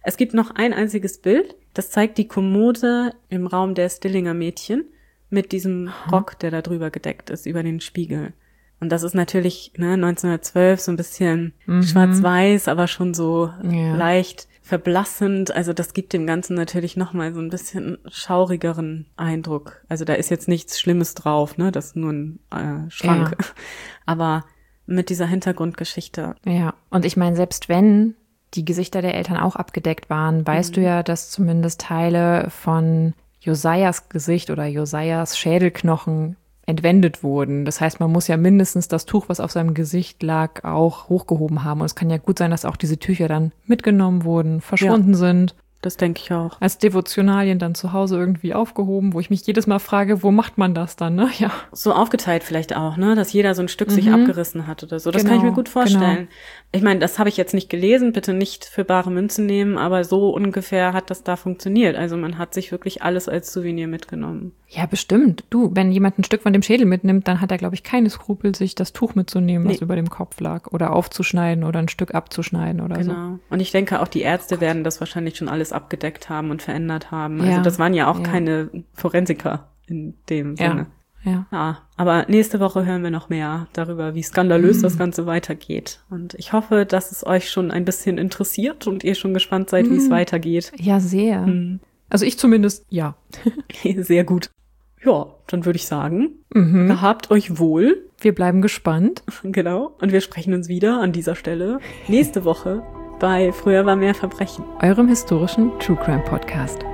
Es gibt noch ein einziges Bild, das zeigt die Kommode im Raum der Stillinger Mädchen mit diesem Rock, der da drüber gedeckt ist, über den Spiegel. Und das ist natürlich ne, neunzehnhundertzwölf so ein bisschen mhm. schwarz-weiß, aber schon so ja. leicht verblassend. Also das gibt dem Ganzen natürlich nochmal so ein bisschen schaurigeren Eindruck. Also da ist jetzt nichts Schlimmes drauf, ne? Das ist nur ein äh, Schrank. Ja. Aber mit dieser Hintergrundgeschichte. Ja, und ich meine, selbst wenn die Gesichter der Eltern auch abgedeckt waren, weißt mhm. du ja, dass zumindest Teile von Josias Gesicht oder Josias Schädelknochen entwendet wurden. Das heißt, man muss ja mindestens das Tuch, was auf seinem Gesicht lag, auch hochgehoben haben. Und es kann ja gut sein, dass auch diese Tücher dann mitgenommen wurden, verschwunden ja, sind. Das denke ich auch. Als Devotionalien dann zu Hause irgendwie aufgehoben, wo ich mich jedes Mal frage, wo macht man das dann, ne? Ja. So aufgeteilt vielleicht auch, ne? Dass jeder so ein Stück mhm. sich abgerissen hat oder so. Das genau, kann ich mir gut vorstellen. Genau. Ich meine, das habe ich jetzt nicht gelesen, bitte nicht für bare Münze nehmen, aber so ungefähr hat das da funktioniert. Also man hat sich wirklich alles als Souvenir mitgenommen. Ja, bestimmt. Du, wenn jemand ein Stück von dem Schädel mitnimmt, dann hat er, glaube ich, keine Skrupel, sich das Tuch mitzunehmen, was nee. über dem Kopf lag. Oder aufzuschneiden oder ein Stück abzuschneiden oder genau. so. Genau. Und ich denke, auch die Ärzte oh werden das wahrscheinlich schon alles abgedeckt haben und verändert haben. Also ja. das waren ja auch ja. keine Forensiker in dem Sinne. Ja. Ja. ja. Aber nächste Woche hören wir noch mehr darüber, wie skandalös mhm. das Ganze weitergeht. Und ich hoffe, dass es euch schon ein bisschen interessiert und ihr schon gespannt seid, mhm. wie es weitergeht. Ja, sehr. Mhm. Also ich zumindest, ja. Sehr gut. Ja, dann würde ich sagen, mhm. gehabt euch wohl. Wir bleiben gespannt. Genau. Und wir sprechen uns wieder an dieser Stelle nächste Woche bei Früher war mehr Verbrechen. Eurem historischen True Crime Podcast.